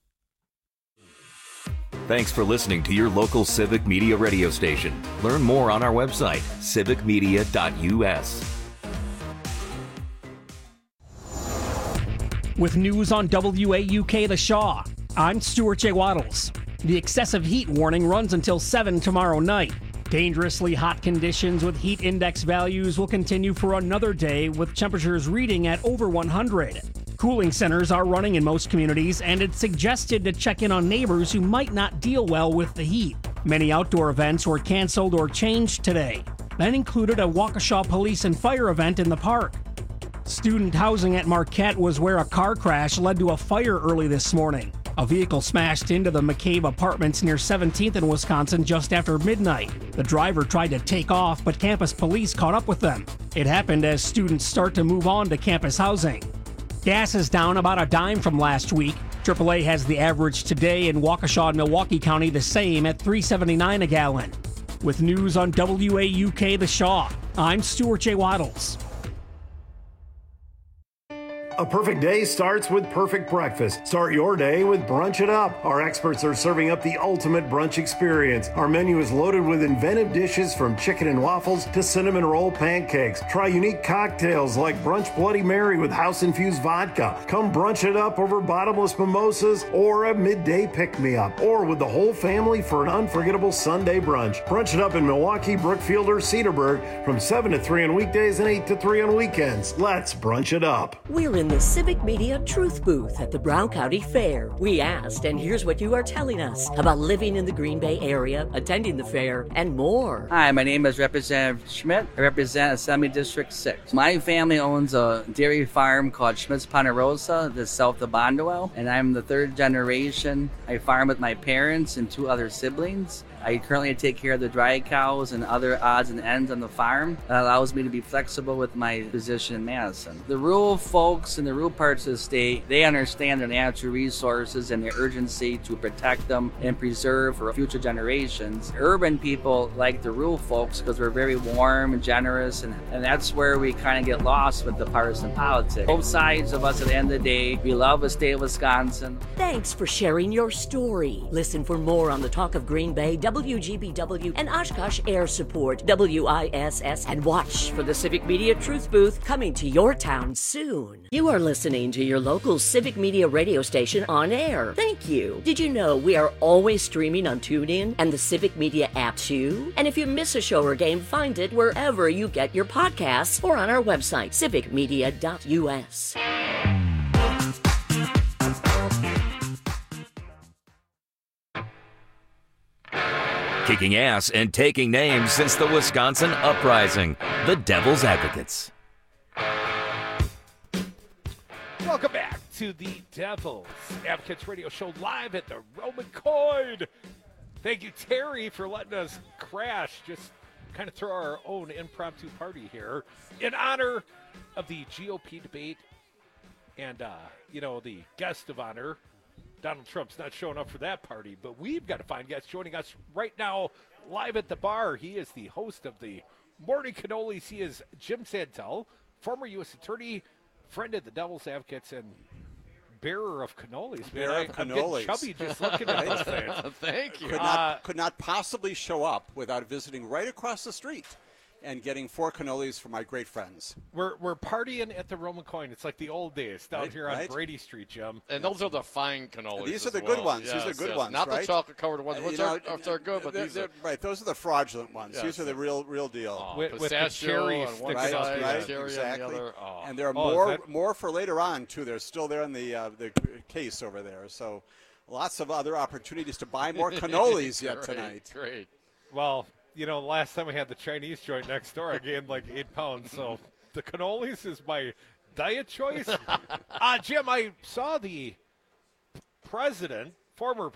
Thanks for listening to your local Civic Media radio station. Learn more on our website, civicmedia.us. With news on WAUK The Shaw, I'm Stuart J. Waddles. The excessive heat warning runs until 7 tomorrow night. Dangerously hot conditions with heat index values will continue for another day, with temperatures reading at over 100. Cooling centers are running in most communities, and it's suggested to check in on neighbors who might not deal well with the heat. Many outdoor events were canceled or changed today. That included a Waukesha Police and Fire event in the park. Student housing at Marquette was where a car crash led to a fire early this morning. A vehicle smashed into the McCabe Apartments near 17th in Wisconsin just after midnight. The driver tried to take off, but campus police caught up with them. It happened as students start to move on to campus housing. Gas is down about a dime from last week. AAA has the average today in Waukesha and Milwaukee County the same at $3.79 a gallon. With news on WAUK The Shaw, I'm Stuart J. Waddles. A perfect day starts with perfect breakfast. Start your day with Brunch It Up. Our experts are serving up the ultimate brunch experience. Our menu is loaded with inventive dishes from chicken and waffles to cinnamon roll pancakes. Try unique cocktails like Brunch Bloody Mary with house-infused vodka. Come brunch it up over bottomless mimosas or a midday pick-me-up. Or with the whole family for an unforgettable Sunday brunch. Brunch It Up in Milwaukee, Brookfield, or Cedarburg from 7 to 3 on weekdays and 8 to 3 on weekends. Let's brunch it up. We're in the Civic Media Truth Booth at the Brown County Fair. We asked, and here's what you are telling us about living in the Green Bay area, attending the fair, and more. Hi, my name is Representative Schmidt. I represent Assembly District 6. My family owns a dairy farm called Schmidt's Ponderosa, just south of Bondwell, and I'm the third generation. I farm with my parents and 2 other siblings. I currently take care of the dry cows and other odds and ends on the farm. That allows me to be flexible with my position in Madison. The rural folks in the rural parts of the state, they understand their natural resources and the urgency to protect them and preserve for future generations. Urban people like the rural folks because we're very warm and generous, and that's where we kind of get lost with the partisan politics. Both sides of us at the end of the day, we love the state of Wisconsin. Thanks for sharing your story. Listen for more on the Talk of Green Bay, WGBW, and Oshkosh Air Support, WISS, and watch for the Civic Media Truth Booth coming to your town soon. You are listening to your local Civic Media radio station on air. Thank you. Did you know we are always streaming on TuneIn and the Civic Media app too? And if you miss a show or game, find it wherever you get your podcasts or on our website, civicmedia.us. Kicking ass and taking names since the Wisconsin Uprising, the Devil's Advocates. Welcome back to the Devil's Advocates radio show live at the Roman Coin. Thank you, Terry, for letting us crash, just kind of throw our own impromptu party here in honor of the GOP debate and, the guest of honor. Donald Trump's not showing up for that party, but we've got a fine guest joining us right now live at the bar. He is the host of the Morning Cannolis. He is Jim Santel, former U.S. attorney, friend of the Devil's Advocates, and bearer of cannolis. Bearer of cannolis. I'm getting chubby just looking at those things. Thank you. Could not possibly show up without visiting right across the street and getting 4 cannolis for my great friends. We're partying at the Roman Coin. It's like the old days down here on Brady Street, Jim. And those are the fine cannolis. These are the good ones. Yes, these are good ones, not right? the chocolate-covered ones. Which are good, but these are... Right, those are the fraudulent ones. Yes, these are the real deal. With the cherry right, cherry exactly. The other, and there are more for later on, too. They're still there in the case over there. So lots of other opportunities to buy more cannolis yet tonight. Great. Well, last time we had the Chinese joint next door, I gained like 8 pounds. So the cannolis is my diet choice. Jim, I saw the former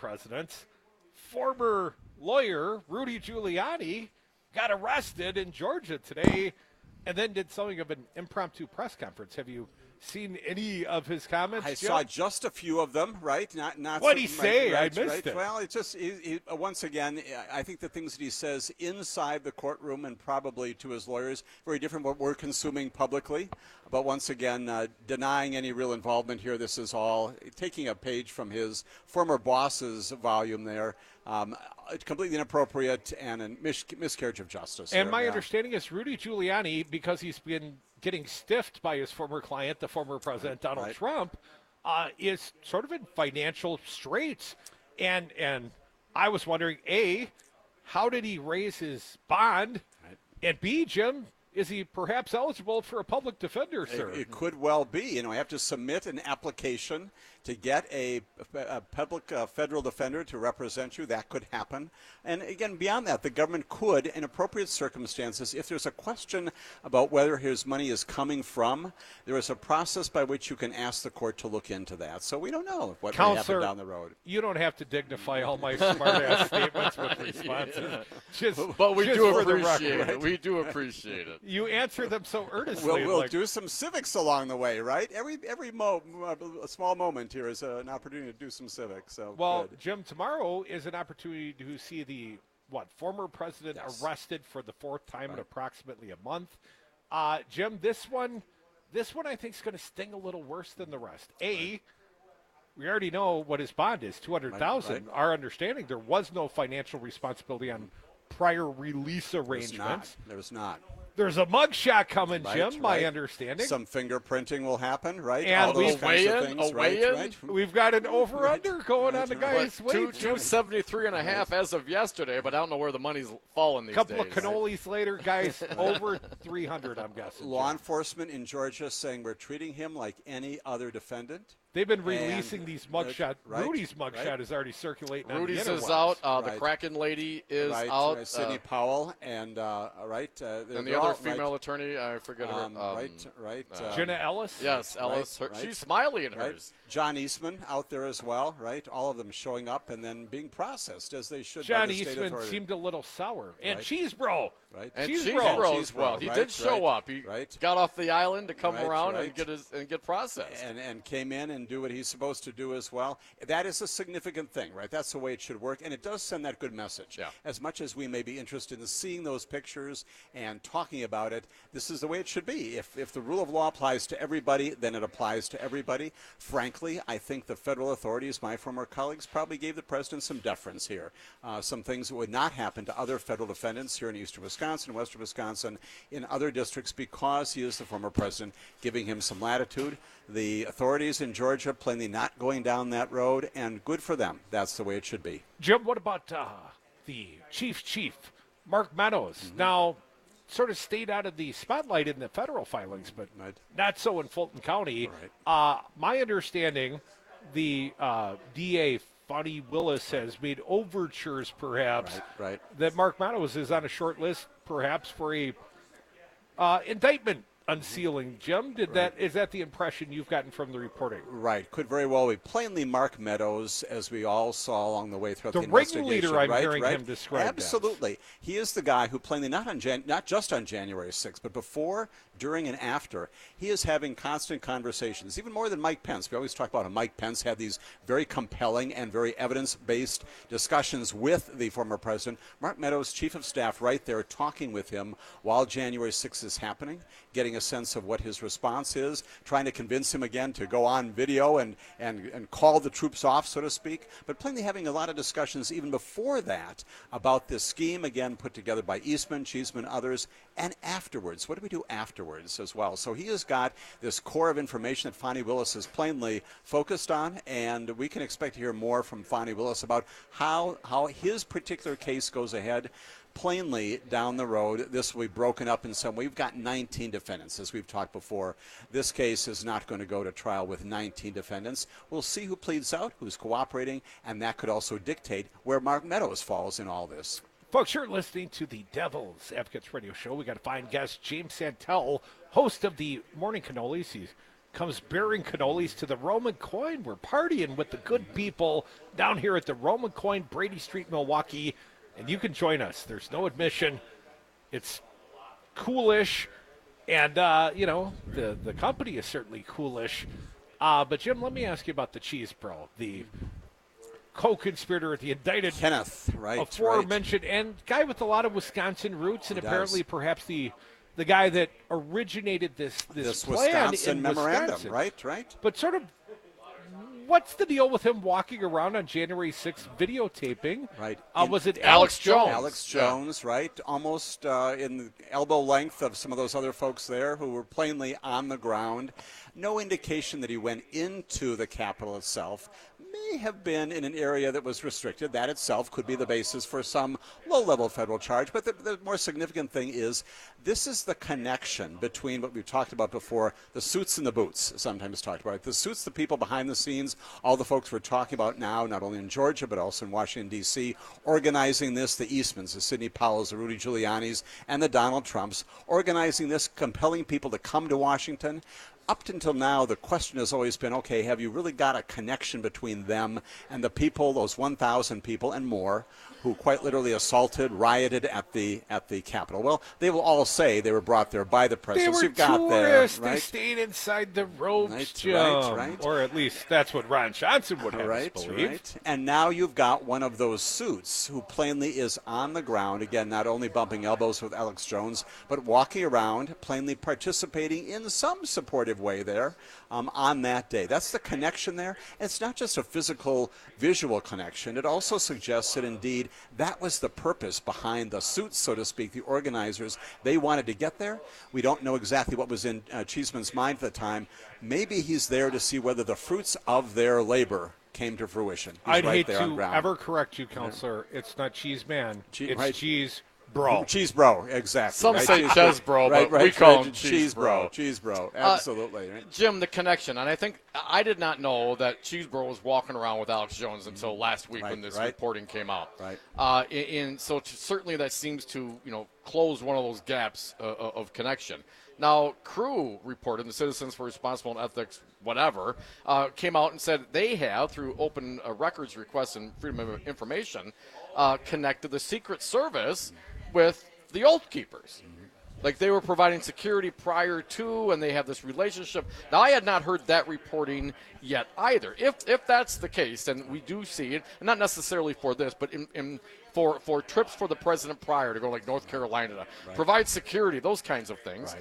lawyer, Rudy Giuliani, got arrested in Georgia today and then did something of an impromptu press conference. Have you seen any of his comments, I Jim? saw just a few of them, right? Not. What'd he say? I missed it. Well, it's just once again, I think the things that he says inside the courtroom and probably to his lawyers very different from what we're consuming publicly. But once again, denying any real involvement here. This is all taking a page from his former boss's volume there. Completely inappropriate and a miscarriage of justice. And my understanding is Rudy Giuliani, because he's been getting stiffed by his former client, the former president Donald Trump, is sort of in financial straits. And I was wondering, A, how did he raise his bond? And B, Jim, is he perhaps eligible for a public defender, sir? It could well be. I have to submit an application to get a public federal defender to represent you. That could happen. And again, beyond that, the government could, in appropriate circumstances, if there's a question about whether his money is coming from, there is a process by which you can ask the court to look into that. So we don't know what may happen down the road. You don't have to dignify all my smart-ass statements with responses. But we just do for the appreciate record. it. We do appreciate it. You answer them so earnestly. We'll do some civics along the way, right? Every small moment here is an opportunity to do some civics. So good. Jim, tomorrow is an opportunity to see the former president arrested for the fourth time in approximately a month. Jim, this one I think is going to sting a little worse than the rest. We already know what his bond is, $200,000. Right. Our understanding, there was no financial responsibility on prior release arrangements. There was not. There's a mugshot coming, Jim, my understanding. Some fingerprinting will happen, right? And all those kinds of things, right? We've got an over-under going on the guy's weight. 273.5 as of yesterday, but I don't know where the money's falling these days. Couple of cannolis later, guys, over 300, I'm guessing. Law enforcement in Georgia saying we're treating him like any other defendant. They've been releasing these mugshots. Rudy's mugshot is already circulating. Rudy's is out. The Kraken lady is out. Sidney Powell and and the other female attorney, I forget her. Jenna Ellis. Yes, Ellis. She's smiley in hers. John Eastman out there as well, right? All of them showing up and then being processed as they should. John by the state Eastman authority. seemed a little sour. And Cheese Bro. Right. And Cheese Bro as well. He did show up. He got off the island to come around and get processed. And came in and do what he's supposed to do as well. That is a significant thing, right? That's the way it should work. And it does send that good message. Yeah. As much as we may be interested in seeing those pictures and talking about it, this is the way it should be. If the rule of law applies to everybody, then it applies to everybody. Frankly, I think the federal authorities, my former colleagues, probably gave the president some deference here. Some things that would not happen to other federal defendants here in eastern Wisconsin, western Wisconsin, in other districts because he is the former president, giving him some latitude. The authorities in Georgia plainly not going down that road, and good for them. That's the way it should be. Jim, what about the chief, Mark Meadows? Now, sort of stayed out of the spotlight in the federal filings, but not so in Fulton County. My understanding, the DA, Fani Willis, has made overtures, perhaps, that Mark Meadows is on a short list, perhaps, for a indictment unsealing. Jim, is that the impression you've gotten from the reporting? Right, could very well be. Plainly, Mark Meadows, as we all saw along the way throughout the investigation. The ringleader, I'm hearing him described. Absolutely, he is the guy who plainly not just on January 6th, but before, during, and after, he is having constant conversations, even more than Mike Pence. We always talk about how Mike Pence had these very compelling and very evidence-based discussions with the former president. Mark Meadows, chief of staff, right there talking with him while January 6th is happening, getting a sense of what his response is, trying to convince him again to go on video and call the troops off, so to speak, but plainly having a lot of discussions even before that about this scheme, again, put together by Eastman, Cheeseman, others, and afterwards. What do we do afterwards as well? So he has got this core of information that Fani Willis is plainly focused on, and we can expect to hear more from Fani Willis about how his particular case goes ahead. Plainly, down the road, this will be broken up in some way. We've got 19 defendants, as we've talked before. This case is not going to go to trial with 19 defendants. We'll see who pleads out, who's cooperating, and that could also dictate where Mark Meadows falls in all this. Folks, you're listening to the Devil's Advocates Radio Show. We got a fine guest, James Santel, host of the Morning Cannolis. He's comes bearing cannolis to the Roman Coin. We're partying with the good people down here at the Roman Coin, Brady Street, Milwaukee, and you can join us. There's no admission. It's coolish, and, the company is certainly coolish. But, Jim, let me ask you about the Cheese Bro, the co-conspirator, the indicted Kenneth, right? Aforementioned, and guy with a lot of Wisconsin roots, and apparently perhaps the guy that originated this plan Wisconsin in memorandum, Wisconsin. right? But sort of, what's the deal with him walking around on January 6th videotaping? Right. Was it Alex Jones? Alex Jones, right? Almost in the elbow length of some of those other folks there who were plainly on the ground. No indication that he went into the Capitol itself. May have been in an area that was restricted. That itself could be the basis for some low-level federal charge. But the more significant thing is this is the connection between what we've talked about before, the suits and the boots, sometimes talked about. The suits, the people behind the scenes, all the folks we're talking about now, not only in Georgia but also in Washington, D.C., organizing this, the Eastmans, the Sidney Powells, the Rudy Giulianis, and the Donald Trumps, organizing this, compelling people to come to Washington. Up until now, the question has always been, okay, have you really got a connection between them and the people, those 1,000 people and more, who quite literally assaulted, rioted at the Capitol? Well, they will all say they were brought there by the president. They were tourists. They stayed inside the ropes, Jim. Right. Or at least that's what Ron Johnson would have us believe. Right. And now you've got one of those suits who plainly is on the ground, again, not only bumping elbows with Alex Jones, but walking around, plainly participating in some supportive way there on that day. That's the connection there. And it's not just a physical, visual connection. It also suggests that, indeed, that was the purpose behind the suits, so to speak, the organizers. They wanted to get there. We don't know exactly what was in Cheeseman's mind at the time. Maybe he's there to see whether the fruits of their labor came to fruition. I'd hate to ever correct you, Counselor. Yeah. It's not Cheese Man. It's Cheese Bro. Cheese Bro, exactly. Some say Cheese Bro, but we call him Cheese Bro. Cheese Bro, absolutely. Jim, the connection, and I think I did not know that Cheese Bro was walking around with Alex Jones until last week when this reporting came out. Right. So certainly that seems to close one of those gaps of connection. Now, Crew reported, the Citizens for Responsible and Ethics, whatever, came out and said they have, through open records requests and freedom of information, connected the Secret Service with the Oath Keepers. Like they were providing security prior to, and they have this relationship. Now, I had not heard that reporting yet either. If that's the case, then we do see it, and not necessarily for this, but for trips for the president prior to go like North Carolina to provide security, those kinds of things.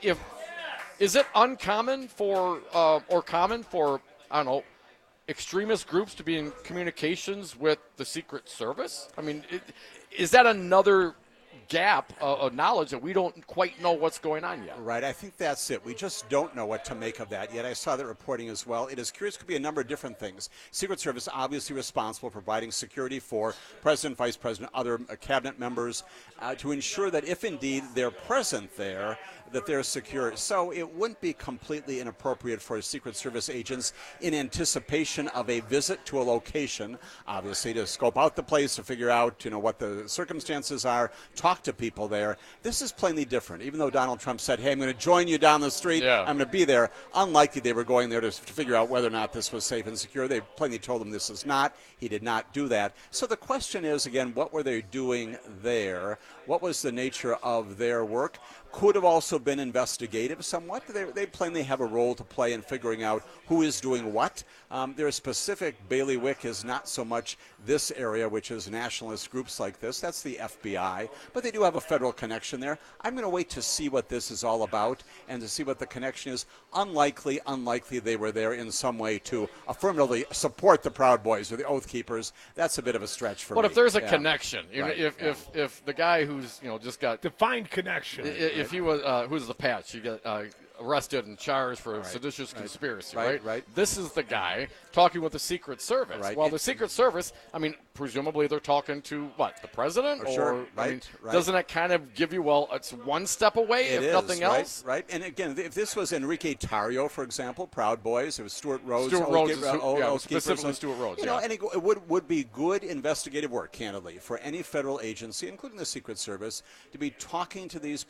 Is it uncommon for or common for, I don't know, extremist groups to be in communications with the Secret Service? I mean, is that another gap of knowledge that we don't quite know what's going on yet? Right, I think that's it. We just don't know what to make of that yet. I saw that reporting as well. It is curious. It could be a number of different things. Secret Service obviously responsible for providing security for President, Vice President, other cabinet members to ensure that if indeed they're present there, that they're secure. So it wouldn't be completely inappropriate for Secret Service agents in anticipation of a visit to a location, obviously to scope out the place, to figure out what the circumstances are, talk to people there. This is plainly different. Even though Donald Trump said, hey, I'm going to join you down the street, I'm going to be there, unlikely they were going there to figure out whether or not this was safe and secure. They plainly told him this is not. He did not do that. So the question is, again, what were they doing there? What was the nature of their work? Could have also been investigative somewhat. They plainly have a role to play in figuring out who is doing what. Their specific bailiwick is not so much this area, which is nationalist groups like this. That's the FBI. But they do have a federal connection there. I'm going to wait to see what this is all about and to see what the connection is. Unlikely they were there in some way to affirmatively support the Proud Boys or the Oath Keepers. That's a bit of a stretch for me. But if there's a connection, if the guy who's just got defined connection, if he was who's the patch, he got arrested and charged for seditious conspiracy, right? This is the guy talking with the Secret Service. Right. Well, the Secret Service, I mean, presumably they're talking to what, the president? Sure. Doesn't it kind of give you, well, it's one step away if nothing else? Right. And again, if this was Enrique Tarrio, for example, Proud Boys, it was Stuart Rhodes. Specifically Stuart Rhodes. And it would be good investigative work, candidly, for any federal agency, including the Secret Service, to be talking to these people,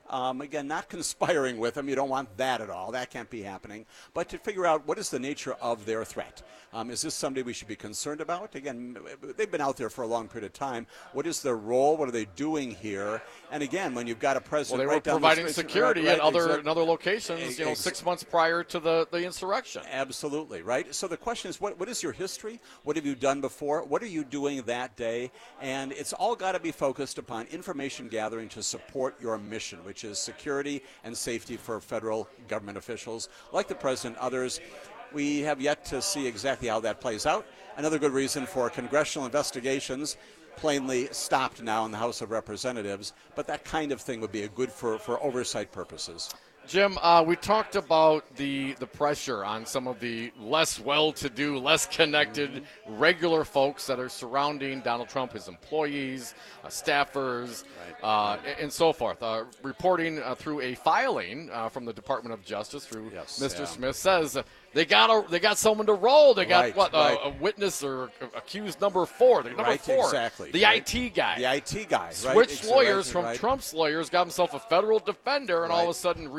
Again, not conspiring with them. You don't want that at all. That can't be happening. But to figure out what is the nature of their threat. Is this somebody we should be concerned about? Again, they've been out there for a long period of time. What is their role? What are they doing here? And again, when you've got a president, they were providing security in other locations, 6 months prior to the insurrection. Absolutely, right? So the question is, what is your history? What have you done before? What are you doing that day? And it's all got to be focused upon information gathering to support your mission, which is security and safety for federal government officials like the president and others. We have yet to see exactly how that plays out. Another good reason for congressional investigations plainly stopped now in the House of Representatives, but that kind of thing would be good for oversight purposes. Jim, we talked about the pressure on some of the less well-to-do, less connected, regular folks that are surrounding Donald Trump, his employees, staffers, and so forth. Reporting through a filing from the Department of Justice through Mr. Smith says they got someone to roll. They got a witness or accused number 4. Number 4, exactly. The IT guy. The IT guy. Switched lawyers from Trump's lawyers, got himself a federal defender, and all of a sudden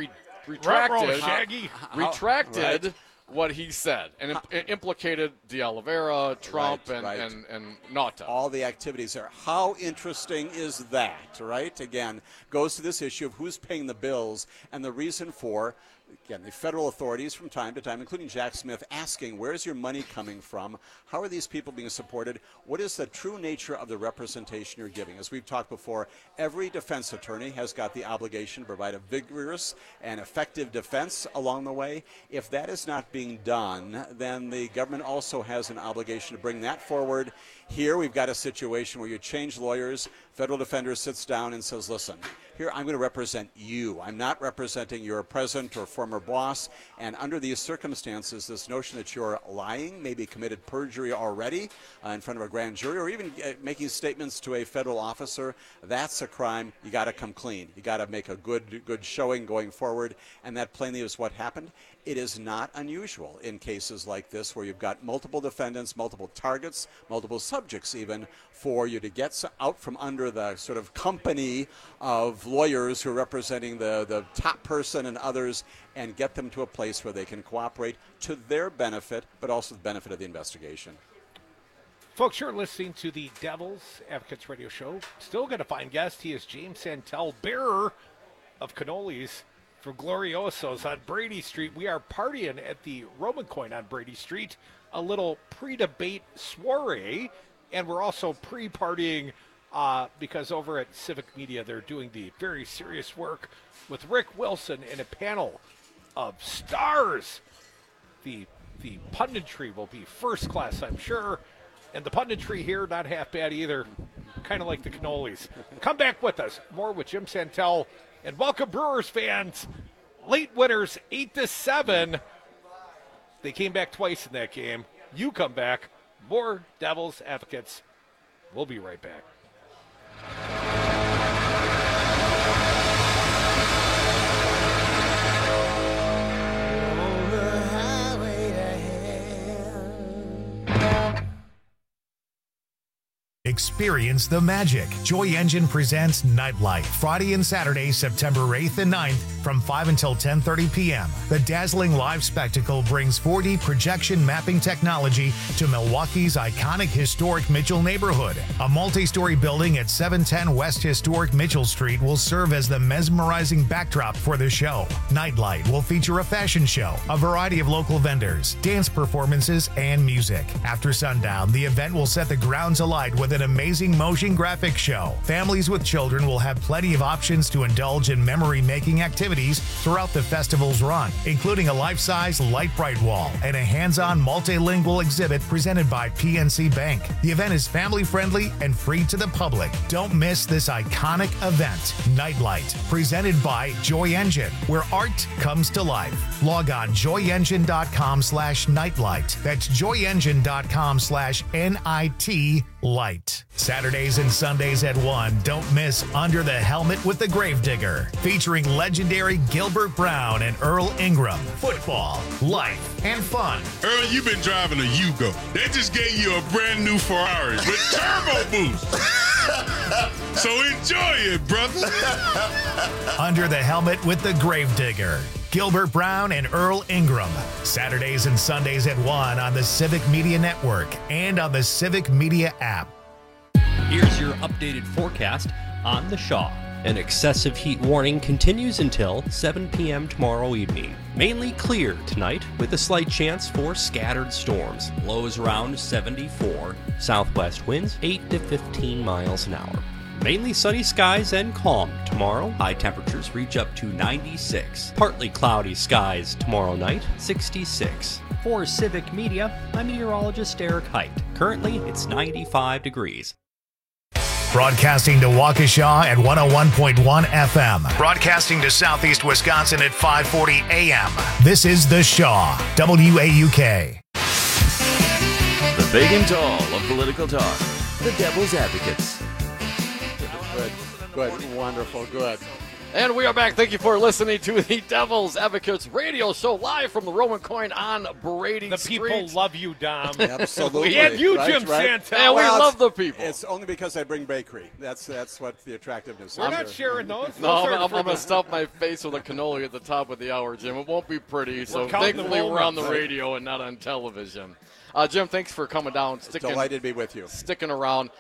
retracted what he said and implicated De Oliveira, Trump, and Nauta. All the activities there. How interesting is that, right? Again, goes to this issue of who's paying the bills and the reason for, again, the federal authorities from time to time, including Jack Smith, asking, where's your money coming from? How are these people being supported? What is the true nature of the representation you're giving? As we've talked before, every defense attorney has got the obligation to provide a vigorous and effective defense along the way. If that is not being done, then the government also has an obligation to bring that forward. Here we've got a situation where you change lawyers, federal defender sits down and says, listen, here I'm going to represent you. I'm not representing your president or former boss. And under these circumstances, this notion that you're lying, maybe committed perjury already in front of a grand jury, or even making statements to a federal officer, that's a crime. You got to come clean. You got to make a good showing going forward. And that plainly is what happened. It is not unusual in cases like this where you've got multiple defendants, multiple targets, multiple subjects even, for you to get out from under the sort of company of lawyers who are representing the top person and others and get them to a place where they can cooperate to their benefit, but also the benefit of the investigation. Folks, you're listening to the Devil's Advocates Radio Show. Still going to find guest. He is James Santel, bearer of cannolis for Gloriosos on Brady Street. We are partying at the Roman Coin on Brady Street, a little pre-debate soiree, and we're also pre-partying because over at Civic Media they're doing the very serious work with Rick Wilson and a panel of stars. The punditry will be first class, I'm sure, and the punditry here not half bad either, kind of like the cannolis. Come back with us. More with Jim Santel. And welcome, Brewers fans. Late winners, 8-7. They came back twice in that game. You come back. More Devil's Advocates. We'll be right back. Experience the magic. Joy Engine presents Nightlight, Friday and Saturday, September 8th and 9th from 5 until 10:30 p.m. The dazzling live spectacle brings 4D projection mapping technology to Milwaukee's iconic historic Mitchell neighborhood. A multi-story building at 710 West Historic Mitchell Street will serve as the mesmerizing backdrop for the show. Nightlight will feature a fashion show, a variety of local vendors, dance performances, and music. After sundown, the event will set the grounds alight with an amazing motion graphics show. Families with children will have plenty of options to indulge in memory-making activities throughout the festival's run, including a life-size light bright wall and a hands-on multilingual exhibit presented by PNC Bank. The event is family-friendly and free to the public. Don't miss this iconic event. Nightlight, presented by Joy Engine, where art comes to life. Log on joyengine.com/nightlight. That's joyengine.com/NIT Saturdays and Sundays at 1. Don't miss Under the Helmet with the Gravedigger, featuring legendary Gilbert Brown and Earl Ingram. Football, life, and fun. Earl, you've been driving a Yugo. They just gave you a brand new Ferrari with turbo boost. So enjoy it, brother. Under the Helmet with the Gravedigger. Gilbert Brown and Earl Ingram. Saturdays and Sundays at 1 on the Civic Media Network and on the Civic Media app. Here's your updated forecast on the Shaw. An excessive heat warning continues until 7 p.m. tomorrow evening. Mainly clear tonight with a slight chance for scattered storms. Lows around 74. Southwest winds 8 to 15 miles an hour. Mainly sunny skies and calm tomorrow. High temperatures reach up to 96. Partly cloudy skies tomorrow night, 66. For Civic Media, I'm meteorologist Eric Height. Currently, it's 95 degrees. Broadcasting to Waukesha at 101.1 FM. Broadcasting to Southeast Wisconsin at 540 AM. This is The Shaw, WAUK. The big and tall of political talk. The Devil's Advocates. Good. Wonderful. Good. And we are back. Thank you for listening to the Devil's Advocates radio show live from the Roman Coin on Brady Street. The people love you, Dom. Absolutely. And you, right, Jim right. Santel. And we love the people. It's only because I bring bakery. That's what the attractiveness is. We're not sharing those. No, I'm going to stuff my face with a cannoli at the top of the hour, Jim. It won't be pretty. So thankfully we're on the radio and not on television. Jim, thanks for coming down. Delighted to be with you. Sticking around.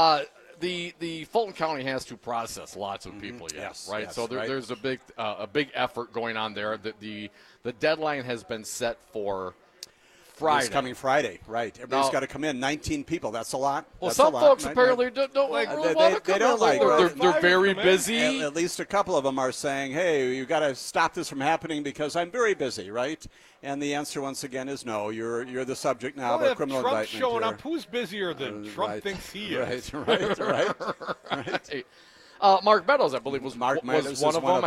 The Fulton County has to process lots of people yet, right? Yes, so there's a big effort going on there. The deadline has been set for Friday. It's coming Friday, right? Everybody's got to come in. 19 people. That's a lot. Well, that's some a lot, folks right? apparently don't like. They don't like. They're very busy. At least a couple of them are saying, "Hey, you got to stop this from happening because I'm very busy," right? And the answer once again is no. You're the subject now of a criminal Trump indictment. Showing up. Who's busier than Trump thinks he is? Right. Mark Meadows, I believe, was one of them. Was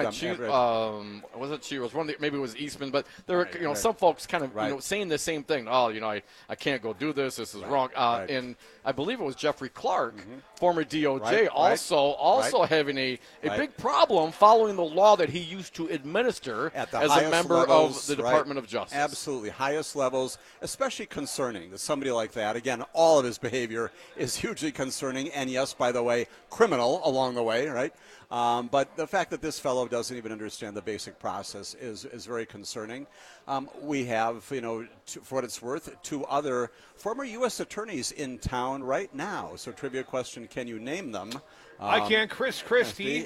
it? She was one of the, maybe it was Eastman, but there were some folks kind of saying the same thing. Oh, I can't go do this. This is wrong. And I believe it was Jeffrey Clark, former DOJ, also having a big problem following the law that he used to administer as a member of the Department of Justice. Absolutely, highest levels, especially concerning that somebody like that. Again, all of his behavior is hugely concerning, and yes, by the way, criminal along the way. Right, but the fact that this fellow doesn't even understand the basic process is very concerning. We have, for what it's worth, 2 other former U.S. attorneys in town right now. So, trivia question: can you name them? I can. Chris Christie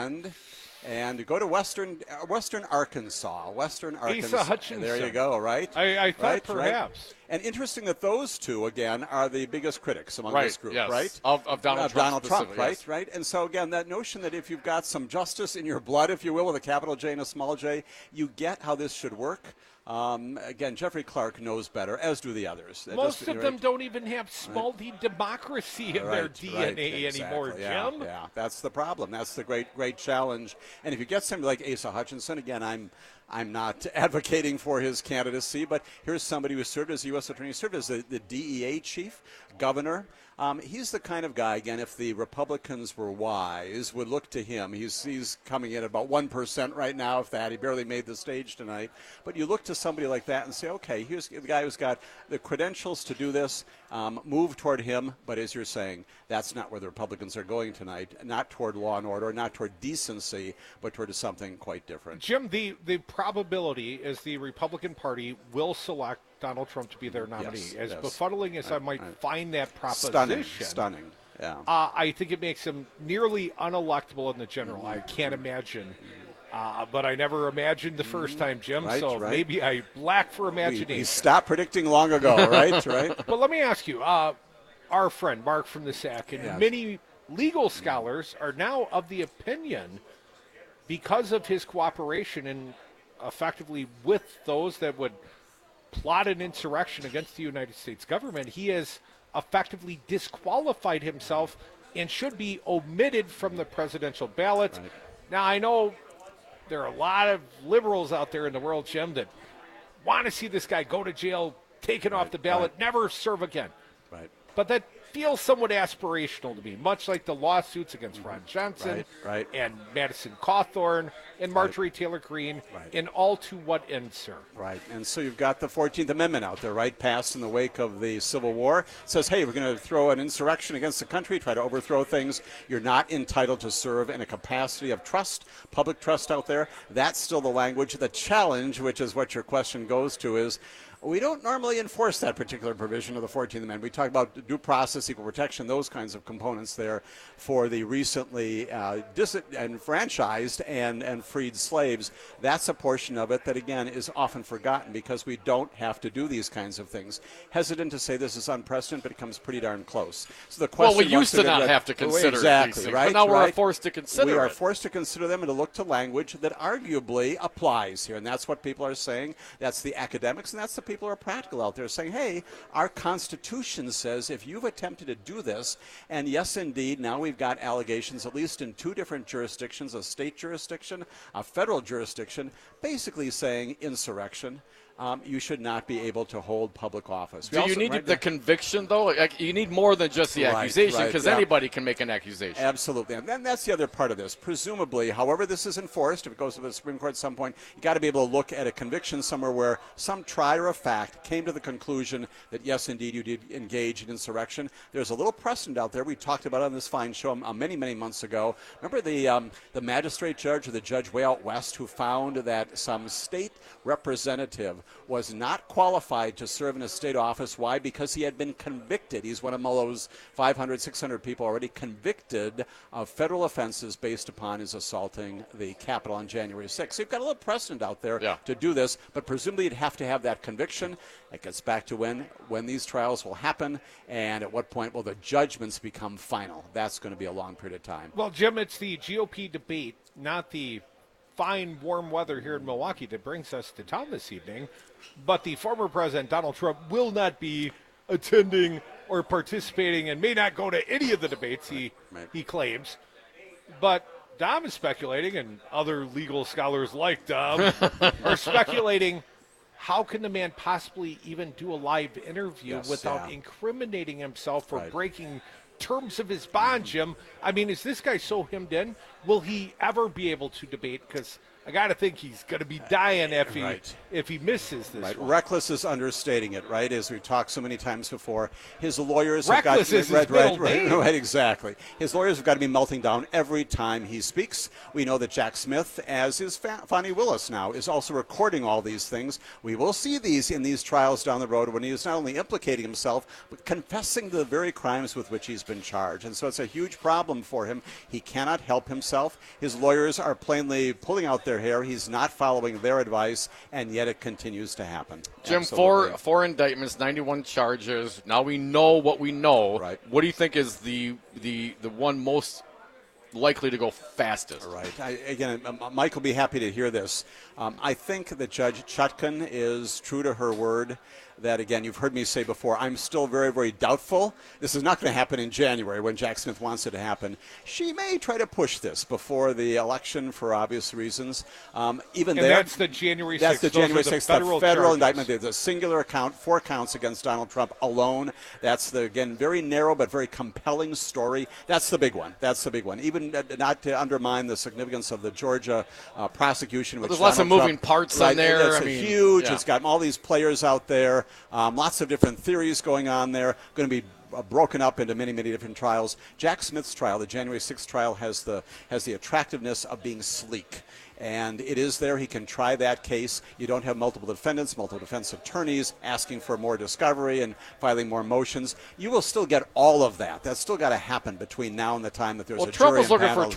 and go to Western Arkansas. Asa Hutchinson. There you go. Right. I thought perhaps. Right. And interesting that those 2 again are the biggest critics among this group, yes. right? Of Donald Trump, right? Yes. Right. And so again, that notion that if you've got some justice in your blood, if you will, with a capital J and a small j, you get how this should work. Again, Jeffrey Clark knows better, as do the others. Most of them don't even have small d democracy in their DNA anymore, Jim. Yeah, that's the problem. That's the great challenge. And if you get somebody like Asa Hutchinson, again, I'm not advocating for his candidacy, but here's somebody who served as U.S. Attorney, served as the DEA chief, governor. He's the kind of guy, again, if the Republicans were wise, would look to him. He's coming in at about 1% right now, if that. He barely made the stage tonight. But you look to somebody like that and say, okay, here's the guy who's got the credentials to do this, move toward him. But as you're saying, that's not where the Republicans are going tonight, not toward law and order, not toward decency, but toward something quite different. Jim, the probability is the Republican Party will select Donald Trump to be their nominee. As befuddling as I might find that proposition. Stunning. Yeah. I think it makes him nearly unelectable in the general. I can't imagine. But I never imagined the first time, Jim, maybe I lack for imagination. We stopped predicting long ago, right? But let me ask you, our friend Mark from the SAC and many legal scholars are now of the opinion, because of his cooperation and effectively with those that would plot an insurrection against the United States government, he has effectively disqualified himself and should be omitted from the presidential ballot. Right. Now, I know there are a lot of liberals out there in the world, Jim, that want to see this guy go to jail, taken off the ballot, never serve again. Right. But that feels somewhat aspirational to me, much like the lawsuits against Ron Johnson right. and Madison Cawthorn and Marjorie Taylor Greene, and all to what end, sir? Right, and so you've got the 14th Amendment out there, right, passed in the wake of the Civil War. It says, hey, we're going to throw an insurrection against the country, try to overthrow things. You're not entitled to serve in a capacity of trust, public trust out there. That's still the language. The challenge, which is what your question goes to, is we don't normally enforce that particular provision of the 14th Amendment. We talk about due process, equal protection, those kinds of components there for the recently disenfranchised and freed slaves. That's a portion of it that, again, is often forgotten because we don't have to do these kinds of things. Hesitant to say this is unprecedented, but it comes pretty darn close. So the question, well, we used to not have to consider these things, right? But now we're forced to consider We are it. forced to consider them and to look to language that arguably applies here, and that's what people are saying. That's the academics, and that's the people who are practical out there saying, hey, our Constitution says if you've attempted to do this, and yes, indeed, now we've got allegations, at least in 2 different jurisdictions, a state jurisdiction, a federal jurisdiction, basically saying insurrection. You should not be able to hold public office. Do you need the conviction, though? Like, you need more than just the accusation, because anybody can make an accusation. Absolutely. And then that's the other part of this. Presumably, however this is enforced, if it goes to the Supreme Court at some point, you got to be able to look at a conviction somewhere where some trier of fact came to the conclusion that, yes, indeed, you did engage in insurrection. There's a little precedent out there. We talked about it on this fine show many, many months ago. Remember the magistrate judge or the judge way out west who found that some state representative was not qualified to serve in a state office. Why? Because he had been convicted. He's one of those 500, 600 people already convicted of federal offenses based upon his assaulting the Capitol on January 6th. So you've got a little precedent out there to do this, but presumably you'd have to have that conviction. It gets back to when these trials will happen and at what point will the judgments become final. That's going to be a long period of time. Well, Jim, it's the GOP debate, not the fine, warm weather here in Milwaukee that brings us to town this evening. But the former president, Donald Trump, will not be attending or participating and may not go to any of the debates, he claims. But Dom is speculating, and other legal scholars like Dom are speculating, how can the man possibly even do a live interview without incriminating himself for breaking terms of his bond, Jim? I mean, is this guy so hemmed in? Will he ever be able to debate? Because I got to think he's going to be dying if he misses this one. Reckless is understating it, right? As we've talked so many times before, his lawyers Reckless have got is his middle name. Right, exactly. His lawyers have got to be melting down every time he speaks. We know that Jack Smith, as is Fani Willis now, is also recording all these things. We will see these in these trials down the road when he is not only implicating himself, but confessing the very crimes with which he's been charged. And so it's a huge problem for him. He cannot help himself. His lawyers are plainly pulling out their hair. He's not following their advice, and yet it continues to happen. Jim, four indictments, 91 charges. Now we know what we know. Right. What do you think is the one most likely to go fastest? Again, Mike will be happy to hear this. I think that Judge Chutkan is true to her word. That, again, you've heard me say before, I'm still very, very doubtful. This is not going to happen in January when Jack Smith wants it to happen. She may try to push this before the election for obvious reasons. That's the January 6th. That's the January 6th federal indictment. There's a singular count, 4 counts against Donald Trump alone. That's the, again, very narrow but very compelling story. That's the big one. Even not to undermine the significance of the Georgia prosecution. There's lots of moving parts on there. It's huge. It's got all these players out there. Lots of different theories going on there, going to be broken up into many, many different trials. Jack Smith's trial, the January 6th trial, has the attractiveness of being sleek. And it is there. He can try that case. You don't have multiple defendants, multiple defense attorneys asking for more discovery and filing more motions. You will still get all of that. That's still got to happen between now and the time that there's a jury Trump is looking impaneled. for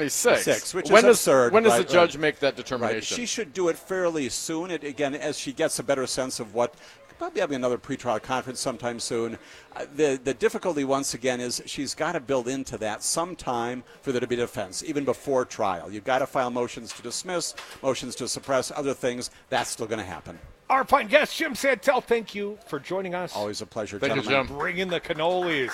2026. Which when is absurd. When does the judge make that determination? Right. She should do it fairly soon. Again, as she gets a better sense of what. Probably having another pretrial conference sometime soon. The difficulty, once again, is she's got to build into that some time for there to be defense, even before trial. You've got to file motions to dismiss, motions to suppress, other things. That's still going to happen. Our fine guest, Jim Santel, thank you for joining us. Always a pleasure, gentlemen. Thank you, Jim. Bring in the cannolis.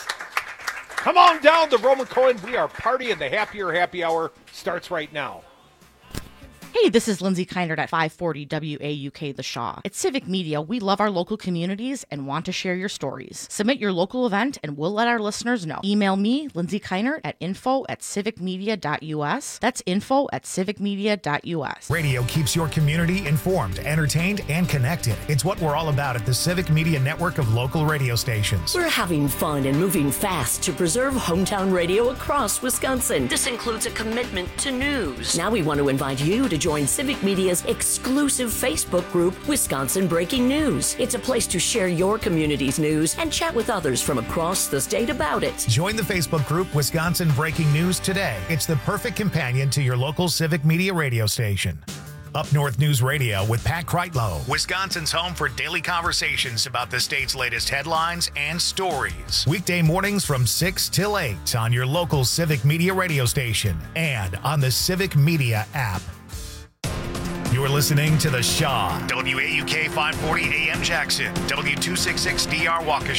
Come on down to Roman Cohen. We are partying. The Happier Happy Hour starts right now. Hey, this is Lindsay Keinert at 540 WAUK The Shaw. At Civic Media, we love our local communities and want to share your stories. Submit your local event and we'll let our listeners know. Email me, Lindsay Keinert, at info@civicmedia.us. That's info@civicmedia.us. Radio keeps your community informed, entertained, and connected. It's what we're all about at the Civic Media Network of local radio stations. We're having fun and moving fast to preserve hometown radio across Wisconsin. This includes a commitment to news. Now we want to invite you to join Civic Media's exclusive Facebook group, Wisconsin Breaking News. It's a place to share your community's news and chat with others from across the state about it. Join the Facebook group Wisconsin Breaking News today. It's the perfect companion to your local Civic Media radio station. Up North News Radio with Pat Kreitlow, Wisconsin's home for daily conversations about the state's latest headlines and stories. Weekday mornings from 6 till 8 on your local Civic Media radio station and on the Civic Media app. You're listening to The Shaw, WAUK 540 AM Jackson, W266DR Waukesha.